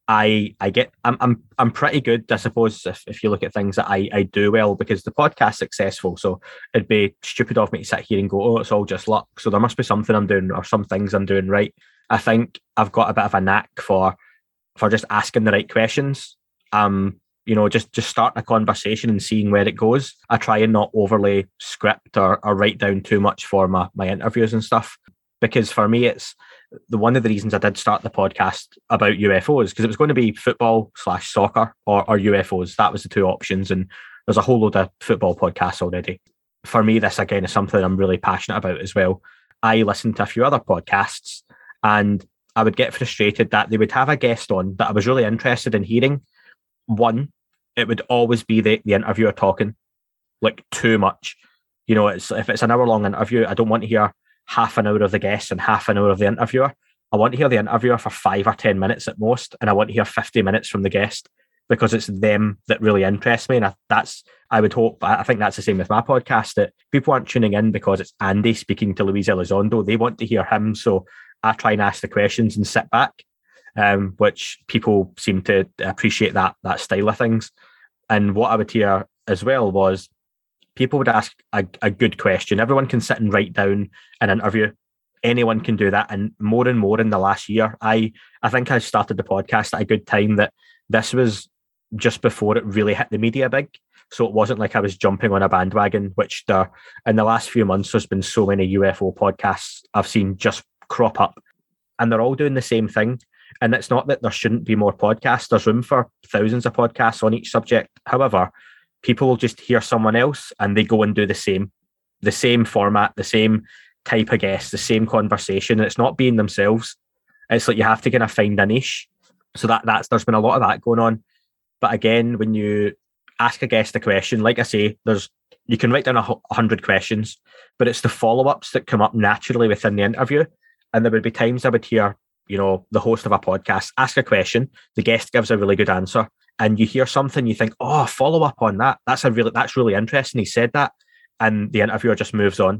I I get I'm I'm I'm pretty good, I suppose, if, if you look at things that I, I do well, because the podcast's successful. So it'd be stupid of me to sit here and go, oh, it's all just luck. So there must be something I'm doing or some things I'm doing right. I think I've got a bit of a knack for for just asking the right questions. Um, you know, just just starting a conversation and seeing where it goes. I try and not overly script or, or write down too much for my my interviews and stuff. Because for me, it's the one of the reasons I did start the podcast about U F Os, because it was going to be football slash soccer or, or U F Os. That was the two options. And there's a whole load of football podcasts already. For me, this again is something I'm really passionate about as well. I listened to a few other podcasts and I would get frustrated that they would have a guest on that I was really interested in hearing. One, it would always be the, the interviewer talking like too much. You know, it's if it's an hour long interview, I don't want to hear half an hour of the guest and half an hour of the interviewer. I want to hear the interviewer for five or ten minutes at most, and I want to hear fifty minutes from the guest, because it's them that really interest me. And I, that's, I would hope, I think that's the same with my podcast, that people aren't tuning in because it's Andy speaking to Luis Elizondo. They want to hear him. So I try and ask the questions and sit back, um, which people seem to appreciate that, that style of things. And what I would hear as well was, people would ask a, a good question. Everyone can sit and write down an interview. Anyone can do that. And more and more in the last year, I I think I started the podcast at a good time, that this was just before it really hit the media big. So it wasn't like I was jumping on a bandwagon, which there, in the last few months, there's been so many U F O podcasts I've seen just crop up. And they're all doing the same thing. And it's not that there shouldn't be more podcasts. There's room for thousands of podcasts on each subject. However, people will just hear someone else and they go and do the same, the same format, the same type of guest, the same conversation. It's not being themselves. It's like you have to kind of find a niche. So that that's there's been a lot of that going on. But again, when you ask a guest a question, like I say, there's you can write down a hundred questions, but it's the follow-ups that come up naturally within the interview. And there would be times I would hear, you know, the host of a podcast ask a question, the guest gives a really good answer, and you hear something, you think, oh, follow up on that. That's a really, that's really interesting. He said that. And the interviewer just moves on.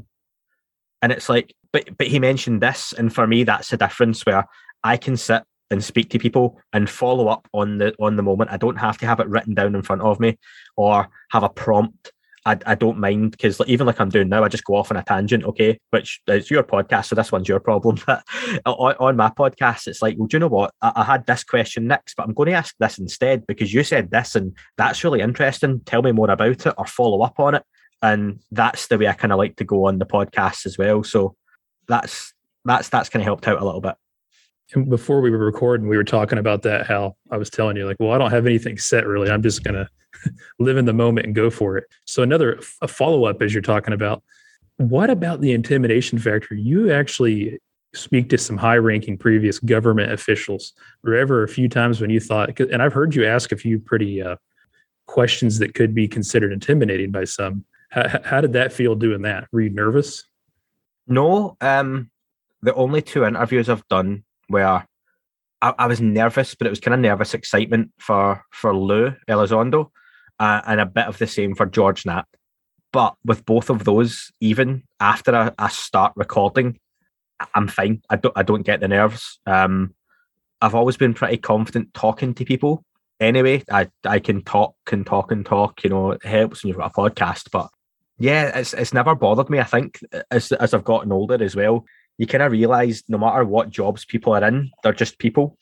And it's like, but but he mentioned this. And for me, that's the difference, where I can sit and speak to people and follow up on the on the moment. I don't have to have it written down in front of me or have a prompt. I, I don't mind, because even like I'm doing now, I just go off on a tangent, okay, which is your podcast, so this one's your problem. But on, on my podcast, it's like, well, do you know what? I, I had this question next, but I'm going to ask this instead because you said this and that's really interesting. Tell me more about it or follow up on it. And that's the way I kind of like to go on the podcast as well. So that's that's that's kind of helped out a little bit. And before we were recording, we were talking about that, how I was telling you, like, well, I don't have anything set really. I'm just going to live in the moment and go for it. So another a follow-up, as you're talking about, what about the intimidation factor? You actually speak to some high-ranking previous government officials. Were ever a few times when you thought, and I've heard you ask a few pretty uh, questions that could be considered intimidating by some. How, how did that feel doing that? Were you nervous? No. Um, the only two interviews I've done where I, I was nervous, but it was kind of nervous excitement for for Lou Elizondo, uh, and a bit of the same for George Knapp. But with both of those, even after I, I start recording, I'm fine. I don't I don't get the nerves. Um, I've always been pretty confident talking to people. Anyway, I, I can talk and talk and talk. You know, it helps when you've got a podcast. But yeah, it's it's never bothered me. I think as as I've gotten older as well, you kind of realise no matter what jobs people are in, they're just people.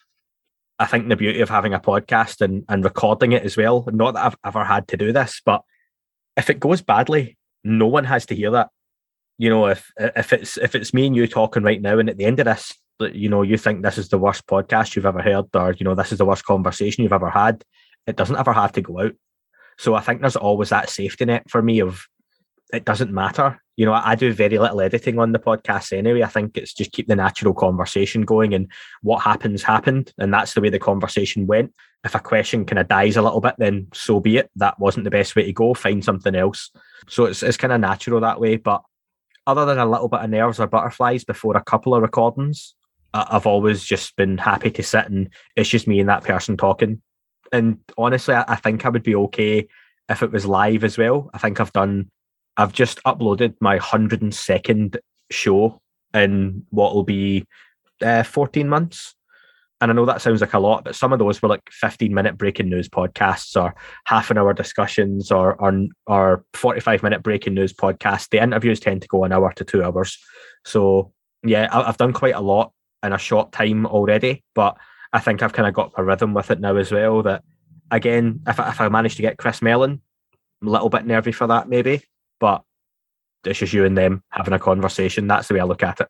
I think the beauty of having a podcast and, and recording it as well, not that I've ever had to do this, but if it goes badly, no one has to hear that. You know, if if it's if it's me and you talking right now, and at the end of this, you know, you think this is the worst podcast you've ever heard, or, you know, this is the worst conversation you've ever had, it doesn't ever have to go out. So I think there's always that safety net for me of it doesn't matter. You know, I do very little editing on the podcast anyway. I think it's just keep the natural conversation going, and what happens, happened. And that's the way the conversation went. If a question kind of dies a little bit, then so be it. That wasn't the best way to go. Find something else. So it's it's kind of natural that way. But other than a little bit of nerves or butterflies before a couple of recordings, I've always just been happy to sit and it's just me and that person talking. And honestly, I think I would be okay if it was live as well. I think I've done, I've just uploaded my one hundred second show in what will be uh, fourteen months. And I know that sounds like a lot, but some of those were like fifteen minute breaking news podcasts, or half an hour discussions, or or, or forty-five minute breaking news podcasts. The interviews tend to go an hour to two hours. So yeah, I've done quite a lot in a short time already, but I think I've kind of got a rhythm with it now as well. That again, if I, if I manage to get Chris Mellon, I'm a little bit nervy for that maybe, but it's just you and them having a conversation. That's the way I look at it.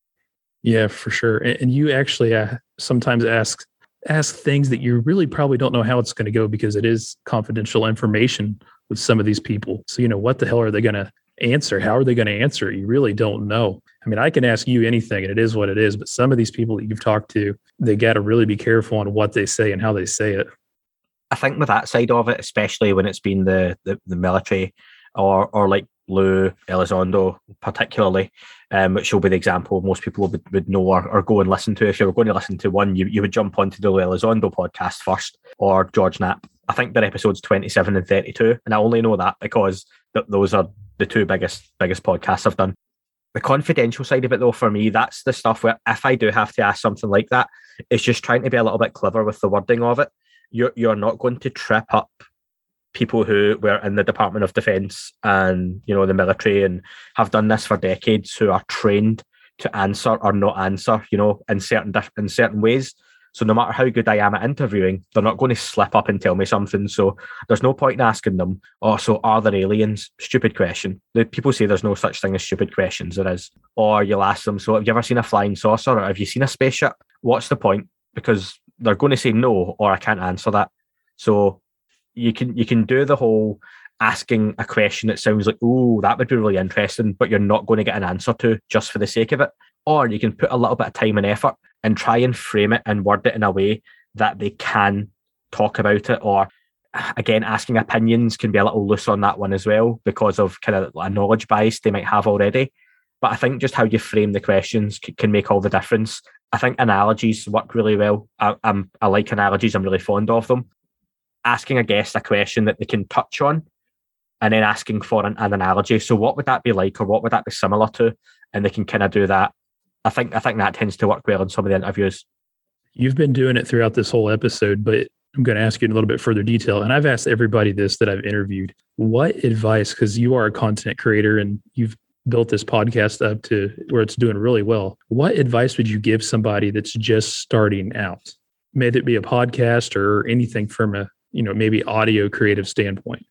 Yeah, for sure. And you actually uh, sometimes ask ask things that you really probably don't know how it's going to go, because it is confidential information with some of these people. So, you know, what the hell are they going to answer? How are they going to answer? You really don't know. I mean, I can ask you anything and it is what it is, but some of these people that you've talked to, they got to really be careful on what they say and how they say it. I think with that side of it, especially when it's been the the, the military or or like Lou Elizondo particularly, um, which will be the example most people would, would know or, or go and listen to. If you were going to listen to one, you, you would jump onto the Lou Elizondo podcast first, or George Knapp. I think they're episodes twenty-seven and thirty-two, and I only know that because th- those are the two biggest biggest podcasts I've done. The confidential side of it, though, for me, that's the stuff where if I do have to ask something like that, it's just trying to be a little bit clever with the wording of it. You're you're not going to trip up people who were in the Department of Defence and, you know, the military and have done this for decades, who are trained to answer or not answer, you know, in certain in certain ways. So no matter how good I am at interviewing, they're not going to slip up and tell me something. So there's no point in asking them, oh, so are there aliens? Stupid question. The people say there's no such thing as stupid questions. There is. Or you'll ask them, so have you ever seen a flying saucer, or have you seen a spaceship? What's the point? Because they're going to say no, or I can't answer that. So you can you can do the whole asking a question that sounds like, oh, that would be really interesting, but you're not going to get an answer to just for the sake of it. Or you can put a little bit of time and effort and try and frame it and word it in a way that they can talk about it. Or again, asking opinions can be a little loose on that one as well, because of kind of a knowledge bias they might have already. But I think just how you frame the questions c- can make all the difference. I think analogies work really well. I, I'm, I like analogies. I'm really fond of them. Asking a guest a question that they can touch on, and then asking for an, an analogy. So what would that be like, or what would that be similar to? And they can kind of do that. I think I think that tends to work well in some of the interviews. You've been doing it throughout this whole episode, but I'm going to ask you in a little bit further detail. And I've asked everybody this that I've interviewed. What advice, because you are a content creator and you've built this podcast up to where it's doing really well, what advice would you give somebody that's just starting out? May it be a podcast or anything from a, you know, maybe audio creative standpoint?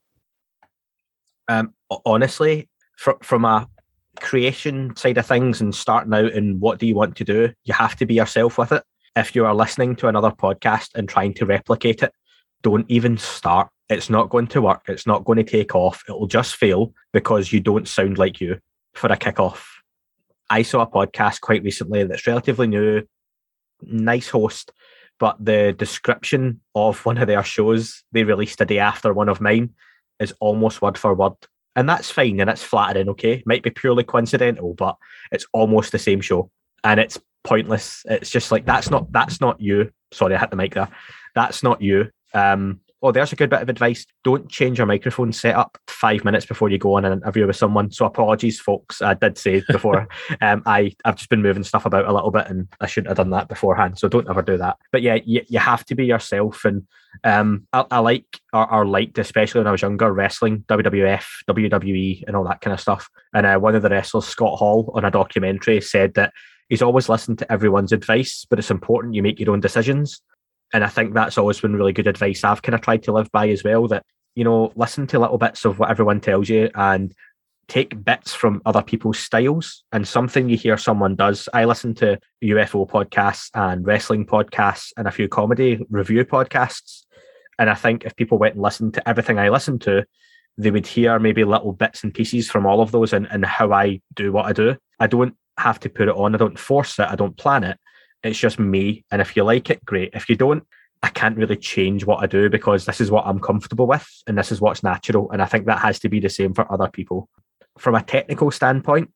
Um, honestly, fr- from a creation side of things and starting out and what do you want to do, you have to be yourself with it. If you are listening to another podcast and trying to replicate it, don't even start. It's not going to work. It's not going to take off. It'll just fail because you don't sound like you for a kickoff. I saw a podcast quite recently that's relatively new, nice host, but the description of one of their shows they released a day after one of mine is almost word for word. And that's fine and it's flattering, okay? Might be purely coincidental, but it's almost the same show. And it's pointless. It's just like, that's not that's not you. sorry, I hit the mic there. That's not you. Um, oh, there's a good bit of advice. Don't change your microphone setup five minutes before you go on an interview with someone. So apologies, folks. I did say before, um, I, I've just been moving stuff about a little bit and I shouldn't have done that beforehand. So don't ever do that. But yeah, you, you have to be yourself. And um, I, I like, or, or liked, especially when I was younger, wrestling, W W F, W W E, and all that kind of stuff. And uh, one of the wrestlers, Scott Hall, on a documentary said that he's always listened to everyone's advice, but it's important you make your own decisions. And I think that's always been really good advice I've kind of tried to live by as well, that, you know, listen to little bits of what everyone tells you and take bits from other people's styles and something you hear someone does. I listen to U F O podcasts and wrestling podcasts and a few comedy review podcasts. And I think if people went and listened to everything I listen to, they would hear maybe little bits and pieces from all of those and, and how I do what I do. I don't have to put it on. I don't force it. I don't plan it. It's just me. And if you like it, great. If you don't, I can't really change what I do because this is what I'm comfortable with and this is what's natural. And I think that has to be the same for other people. From a technical standpoint,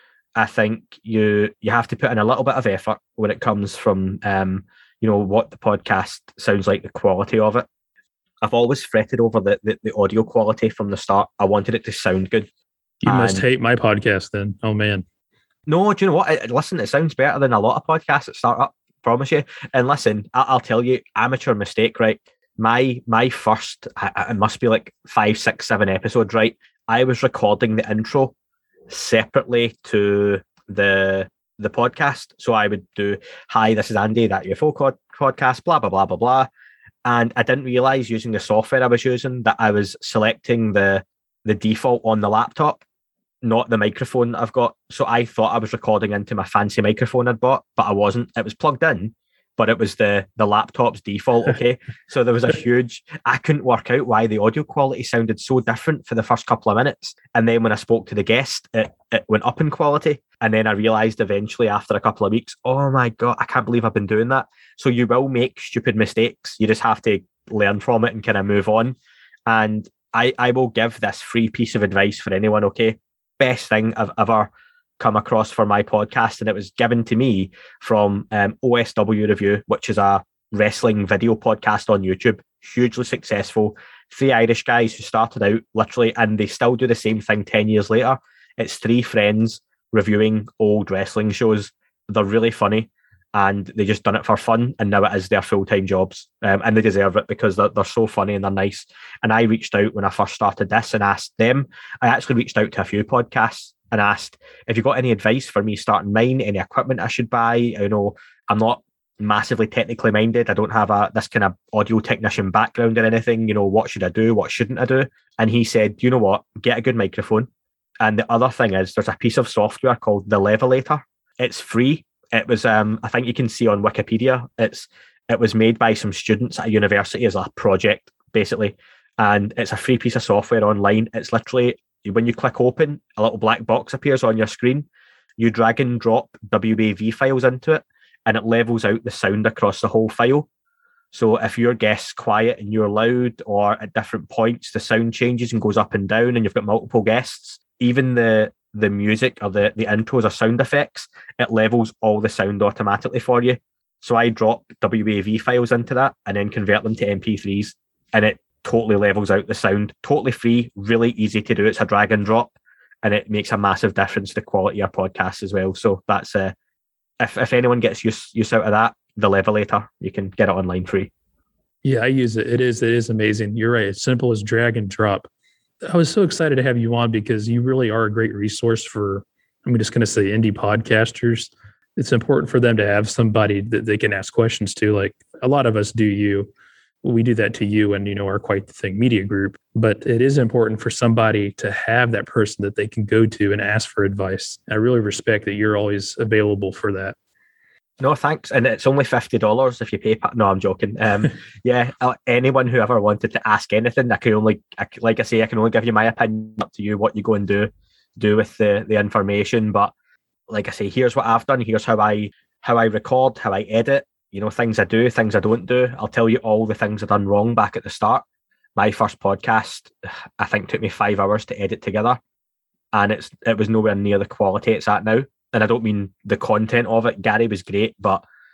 I think you you have to put in a little bit of effort when it comes from, um, you know, what the podcast sounds like, the quality of it. I've always fretted over the, the, the audio quality from the start. I wanted it to sound good. You and must hate my podcast then. Oh, man. No, do you know what? I, listen, it sounds better than a lot of podcasts that start up, promise you. And listen, I, I'll tell you, amateur mistake, right? My my first, I, it must be like five, six, seven episodes, right? I was recording the intro separately to the the podcast. So I would do, hi, this is Andy, that U F O pod, podcast, blah, blah, blah, blah, blah. And I didn't realise using the software I was using that I was selecting the the default on the laptop, not the microphone that I've got. So I thought I was recording into my fancy microphone I'd bought, but I wasn't. It was plugged in, but it was the the laptop's default, okay? So there was a huge, I couldn't work out why the audio quality sounded so different for the first couple of minutes. And then when I spoke to the guest, it, it went up in quality. And then I realised eventually after a couple of weeks, oh my God, I can't believe I've been doing that. So you will make stupid mistakes. You just have to learn from it and kind of move on. And I, I will give this free piece of advice for anyone, okay? Best thing I've ever come across for my podcast, and it was given to me from um, O S W Review, which is a wrestling video podcast on YouTube, hugely successful. Three Irish guys who started out literally, and they still do the same thing ten years later. It's three friends reviewing old wrestling shows. They're really funny, and they just done it for fun, and now it is their full-time jobs, um, and they deserve it because they're, they're so funny and they're nice. And I reached out when I first started this and asked them, I actually reached out to a few podcasts and asked, if you got any advice for me starting mine, any equipment I should buy? You know, I'm not massively technically minded. I don't have a this kind of audio technician background or anything. You know, what should I do? What shouldn't I do? And he said, you know what, get a good microphone. And the other thing is there's a piece of software called the Levelator. It's free. It was, um, I think you can see on Wikipedia, it's it was made by some students at a university as a project, basically. And it's a free piece of software online. It's literally, when you click open, a little black box appears on your screen. You drag and drop W A V files into it, and it levels out the sound across the whole file. So if your guest's quiet and you're loud, or at different points, the sound changes and goes up and down, and you've got multiple guests, even the the music or the, the intros or sound effects, it levels all the sound automatically for you. So I drop W A V files into that and then convert them to M P threes, and it totally levels out the sound. Totally free, really easy to do. It's a drag and drop, and it makes a massive difference to the quality of your podcast as well. So that's uh, if if anyone gets use use out of that, the Levelator, you can get it online free. Yeah, I use it. It is it is amazing. You're right. It's simple as drag and drop. I was so excited to have you on because you really are a great resource for, I'm just going to say, indie podcasters. It's important for them to have somebody that they can ask questions to. Like a lot of us do you. We do that to you and, you know, our Quite the Thing media group. But it is important for somebody to have that person that they can go to and ask for advice. I really respect that you're always available for that. No, thanks. And it's only fifty dollars if you pay. Pa- no, I'm joking. Um, yeah, anyone who ever wanted to ask anything, I can only, like I say, I can only give you my opinion. Up to you what you go and do, do with the, the information. But like I say, here's what I've done. Here's how I how I record, how I edit. You know, things I do, things I don't do. I'll tell you all the things I've done wrong back at the start. My first podcast, I think, took me five hours to edit together, and it's it was nowhere near the quality it's at now. And I don't mean the content of it. Gary was great, but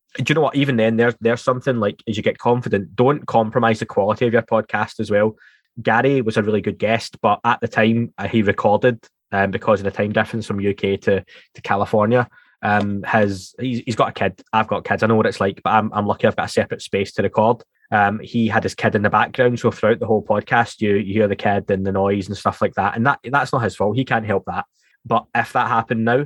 do you know what? Even then, there's there's something like, as you get confident, don't compromise the quality of your podcast as well. Gary was a really good guest, but at the time uh, he recorded, um, because of the time difference from U K to to California. Um, has he's, he's got a kid. I've got kids. I know what it's like, but I'm I'm lucky I've got a separate space to record. Um, he had his kid in the background, so throughout the whole podcast, you you hear the kid and the noise and stuff like that, and that that's not his fault. He can't help that. But if that happened now,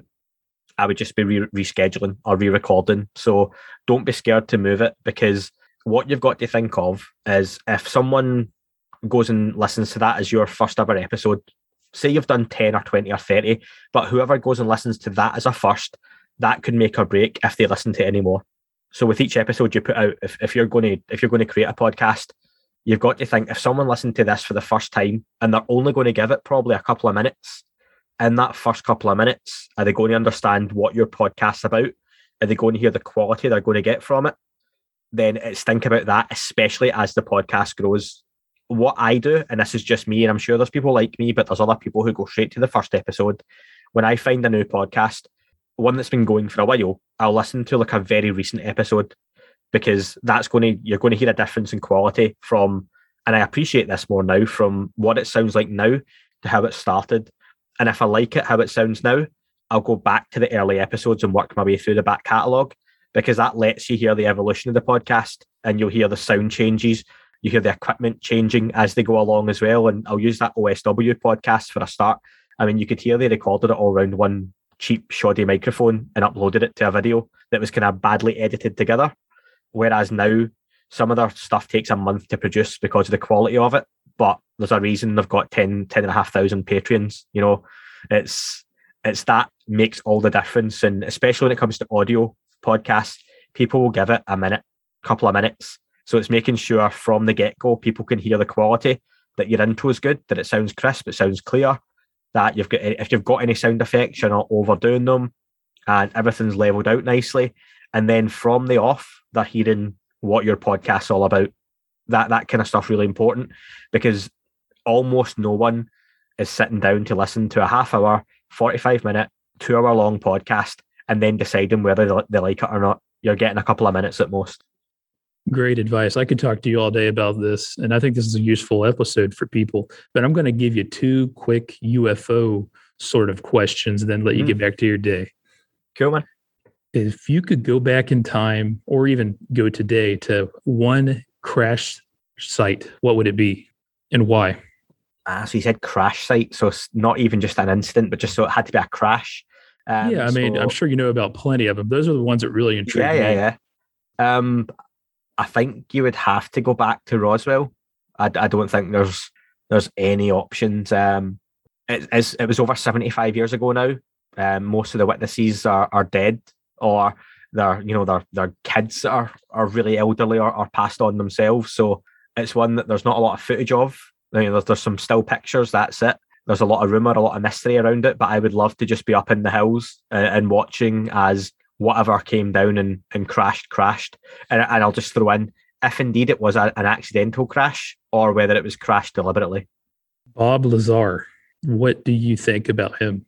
I would just be re- rescheduling or re-recording. So don't be scared to move it, because what you've got to think of is if someone goes and listens to that as your first ever episode, say you've done ten or twenty or thirty, but whoever goes and listens to that as a first, that could make or break if they listen to it anymore. So with each episode you put out, if, if you're going to if you're going to create a podcast, you've got to think, if someone listened to this for the first time and they're only going to give it probably a couple of minutes, in that first couple of minutes, are they going to understand what your podcast's about? Are they going to hear the quality they're going to get from it? Then it's think about that, especially as the podcast grows. What I do, and this is just me, and I'm sure there's people like me, but there's other people who go straight to the first episode. When I find a new podcast, one that's been going for a while, I'll listen to like a very recent episode, because that's going to, you're going to hear a difference in quality from, and I appreciate this more now, from what it sounds like now to how it started. And if I like it how it sounds now, I'll go back to the early episodes and work my way through the back catalogue, because that lets you hear the evolution of the podcast, and you'll hear the sound changes. You hear the equipment changing as they go along as well. And I'll use that O S W podcast for a start. I mean, you could hear they recorded it all around one cheap, shoddy microphone and uploaded it to a video that was kind of badly edited together. Whereas now, some of their stuff takes a month to produce because of the quality of it. But there's a reason they've got ten, ten and a half thousand Patreons. You know, it's it's that makes all the difference. And especially when it comes to audio podcasts, people will give it a minute, couple of minutes. So it's making sure from the get-go people can hear the quality, that your intro is good, that it sounds crisp, it sounds clear, that you've got, if you've got any sound effects, you're not overdoing them, and everything's leveled out nicely. And then from the off, they're hearing what your podcast's all about. That that kind of stuff really important, because almost no one is sitting down to listen to a half hour, forty-five minute, two hour long podcast and then deciding whether they, they like it or not. You're getting a couple of minutes at most. Great advice. I could talk to you all day about this, and I think this is a useful episode for people. But I'm going to give you two quick U F O sort of questions and then let you mm. get back to your day. Cool, man. If you could go back in time, or even go today, to one crash site, what would it be and why? Ah, so you said crash site, so it's not even just an incident, but just so it had to be a crash. Um, yeah, I so, mean, I'm sure you know about plenty of them. Those are the ones that really intrigue yeah, me. Yeah, yeah, yeah. Um, I think you would have to go back to Roswell. I, I don't think there's there's any options. Um, it, it's, it was over seventy-five years ago now. Um, most of the witnesses are, are dead, or they're you know they're they're kids that are are really elderly or, or passed on themselves. So it's one that there's not a lot of footage of. You know, there's, there's some still pictures. That's it. There's a lot of rumor, a lot of mystery around it. But I would love to just be up in the hills and, and watching as whatever came down and, and crashed, crashed. And, and I'll just throw in, if indeed it was a, an accidental crash or whether it was crashed deliberately. Bob Lazar, what do you think about him?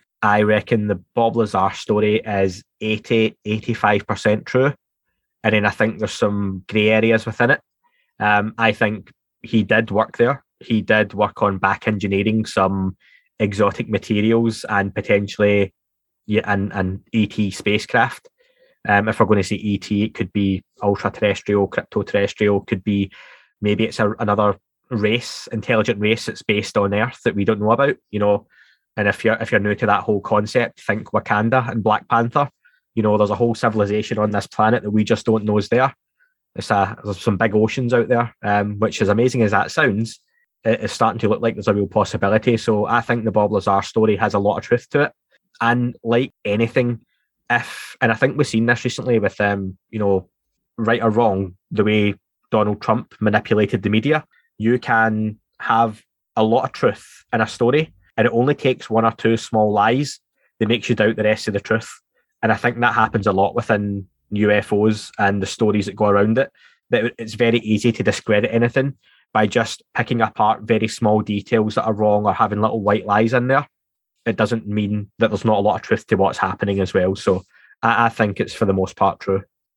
I reckon the Bob Lazar story is eighty, eighty-five percent true. And then I think there's some grey areas within it. Um, I think he did work there. He did work on back engineering some exotic materials and potentially yeah, and, and E T spacecraft. Um, if we're going to say E T, it could be ultra-terrestrial, crypto-terrestrial, could be maybe it's a, another race, intelligent race that's based on Earth that we don't know about, you know. And if you're if you're new to that whole concept, think Wakanda and Black Panther. You know, there's a whole civilization on this planet that we just don't know is there. It's a, there's some big oceans out there, um, which, as amazing as that sounds, it is starting to look like there's a real possibility. So I think the Bob Lazar story has a lot of truth to it. And like anything, if, and I think we've seen this recently with, um, you know, right or wrong, the way Donald Trump manipulated the media, you can have a lot of truth in a story, and it only takes one or two small lies that makes you doubt the rest of the truth. And I think that happens a lot within U F Os and the stories that go around it, that it's very easy to discredit anything by just picking apart very small details that are wrong or having little white lies in there. It doesn't mean that there's not a lot of truth to what's happening as well. So I, I think it's for the most part true.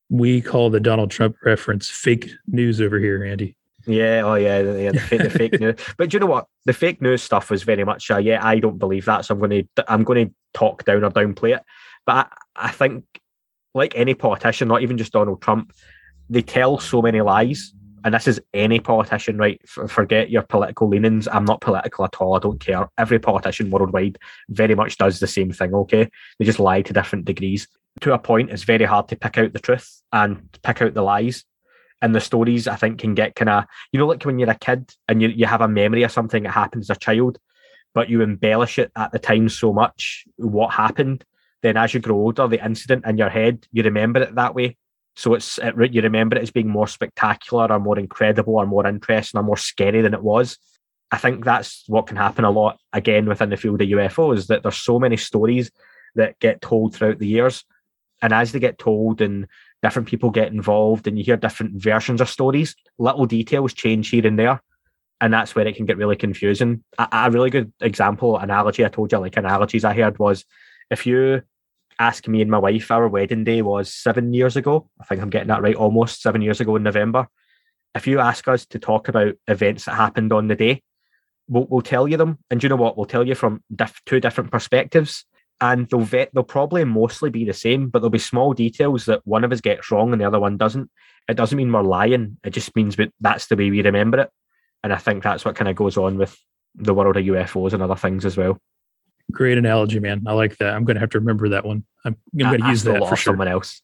We call the Donald Trump reference fake news over here, Andy. Yeah, oh yeah, yeah the, fake, the fake news. But do you know what? The fake news stuff was very much, uh, yeah, I don't believe that, so I'm going to I'm going to talk down or downplay it. But I, I think, like any politician, not even just Donald Trump, they tell so many lies. And this is any politician, right? F- forget your political leanings. I'm not political at all. I don't care. Every politician worldwide very much does the same thing, okay? They just lie to different degrees. To a point, it's very hard to pick out the truth and pick out the lies. And the stories, I think, can get kind of, you know, like when you're a kid and you, you have a memory of something that happened as a child, but you embellish it at the time so much, what happened. Then as you grow older, the incident in your head, you remember it that way. So it's it, you remember it as being more spectacular or more incredible or more interesting or more scary than it was. I think that's what can happen a lot, again, within the field of U F Os, that there's so many stories that get told throughout the years. And as they get told and different people get involved and you hear different versions of stories, little details change here and there. And that's where it can get really confusing. A, a really good example, analogy I told you, like analogies I heard was, if you ask me and my wife, our wedding day was seven years ago. I think I'm getting that right, almost seven years ago in November. If you ask us to talk about events that happened on the day, we'll, we'll tell you them. And do you know what? We'll tell you from diff- two different perspectives. And they'll vet, they'll probably mostly be the same, but there'll be small details that one of us gets wrong and the other one doesn't. It doesn't mean we're lying. It just means that that's the way we remember it. And I think that's what kind of goes on with the world of U F Os and other things as well. Great analogy, man. I like that. I'm going to have to remember that one. I'm, I'm going to use that for sure. Someone else.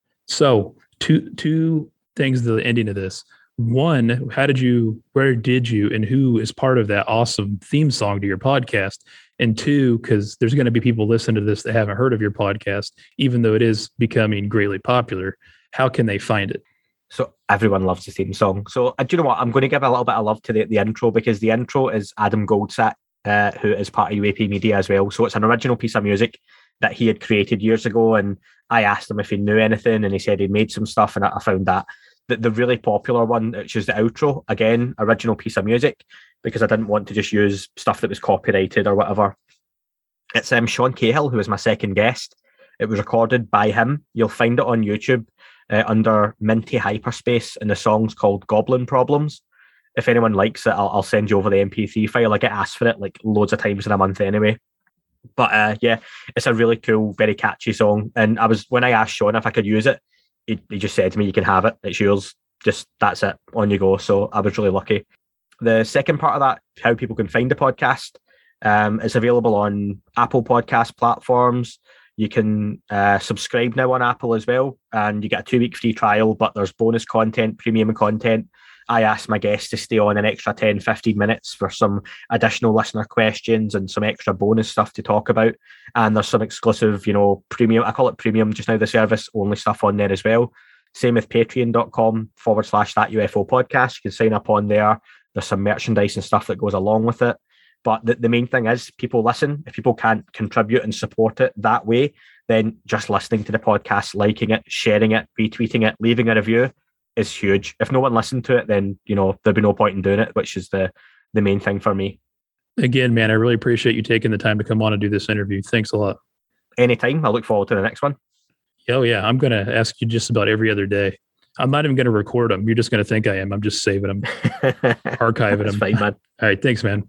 So two two things to the ending of this. One, how did you, where did you, and who is part of that awesome theme song to your podcast? And two, because there's going to be people listening to this that haven't heard of your podcast, even though it is becoming greatly popular. How can they find it? So everyone loves the theme song. So uh, do you know what? I'm going to give a little bit of love to the, the intro, because the intro is Adam Goldsat, uh, who is part of U A P Media as well. So it's an original piece of music that he had created years ago. And I asked him if he knew anything, and he said he made some stuff, and I found that. The, the really popular one, which is the outro, again, original piece of music, because I didn't want to just use stuff that was copyrighted or whatever. It's um, Sean Cahill, who was my second guest. It was recorded by him. You'll find it on YouTube uh, under Minty Hyperspace, and the song's called Goblin Problems. If anyone likes it, I'll, I'll send you over the M P three file. I get asked for it like loads of times in a month anyway. But uh, yeah, it's a really cool, very catchy song. And I was when I asked Sean if I could use it, he, he just said to me, "You can have it. It's yours. Just that's it. On you go." So I was really lucky. The second part of that, how people can find the podcast, um, is available on Apple Podcast platforms. You can uh, subscribe now on Apple as well, and you get a two-week free trial, but there's bonus content, premium content. I asked my guests to stay on an extra ten, fifteen minutes for some additional listener questions and some extra bonus stuff to talk about. And there's some exclusive, you know, premium, I call it premium just now, the service only stuff on there as well. Same with patreon.com forward slash that UFO podcast. You can sign up on there. There's some merchandise and stuff that goes along with it. But the, the main thing is people listen. If people can't contribute and support it that way, then just listening to the podcast, liking it, sharing it, retweeting it, leaving a review is huge. If no one listened to it, then, you know, there'd be no point in doing it, which is the the main thing for me. Again, man, I really appreciate you taking the time to come on and do this interview. Thanks a lot. Anytime. I look forward to the next one. Oh, yeah. I'm going to ask you just about every other day. I'm not even going to record them. You're just going to think I am. I'm just saving them, archiving them. That's fine, man. All right. Thanks, man.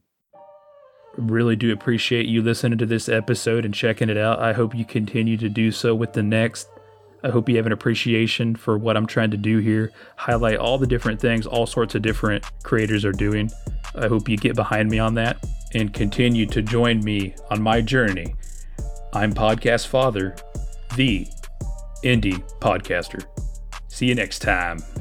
Really do appreciate you listening to this episode and checking it out. I hope you continue to do so with the next. I hope you have an appreciation for what I'm trying to do here, highlight all the different things all sorts of different creators are doing. I hope you get behind me on that and continue to join me on my journey. I'm Podcast Father, the indie podcaster. See you next time.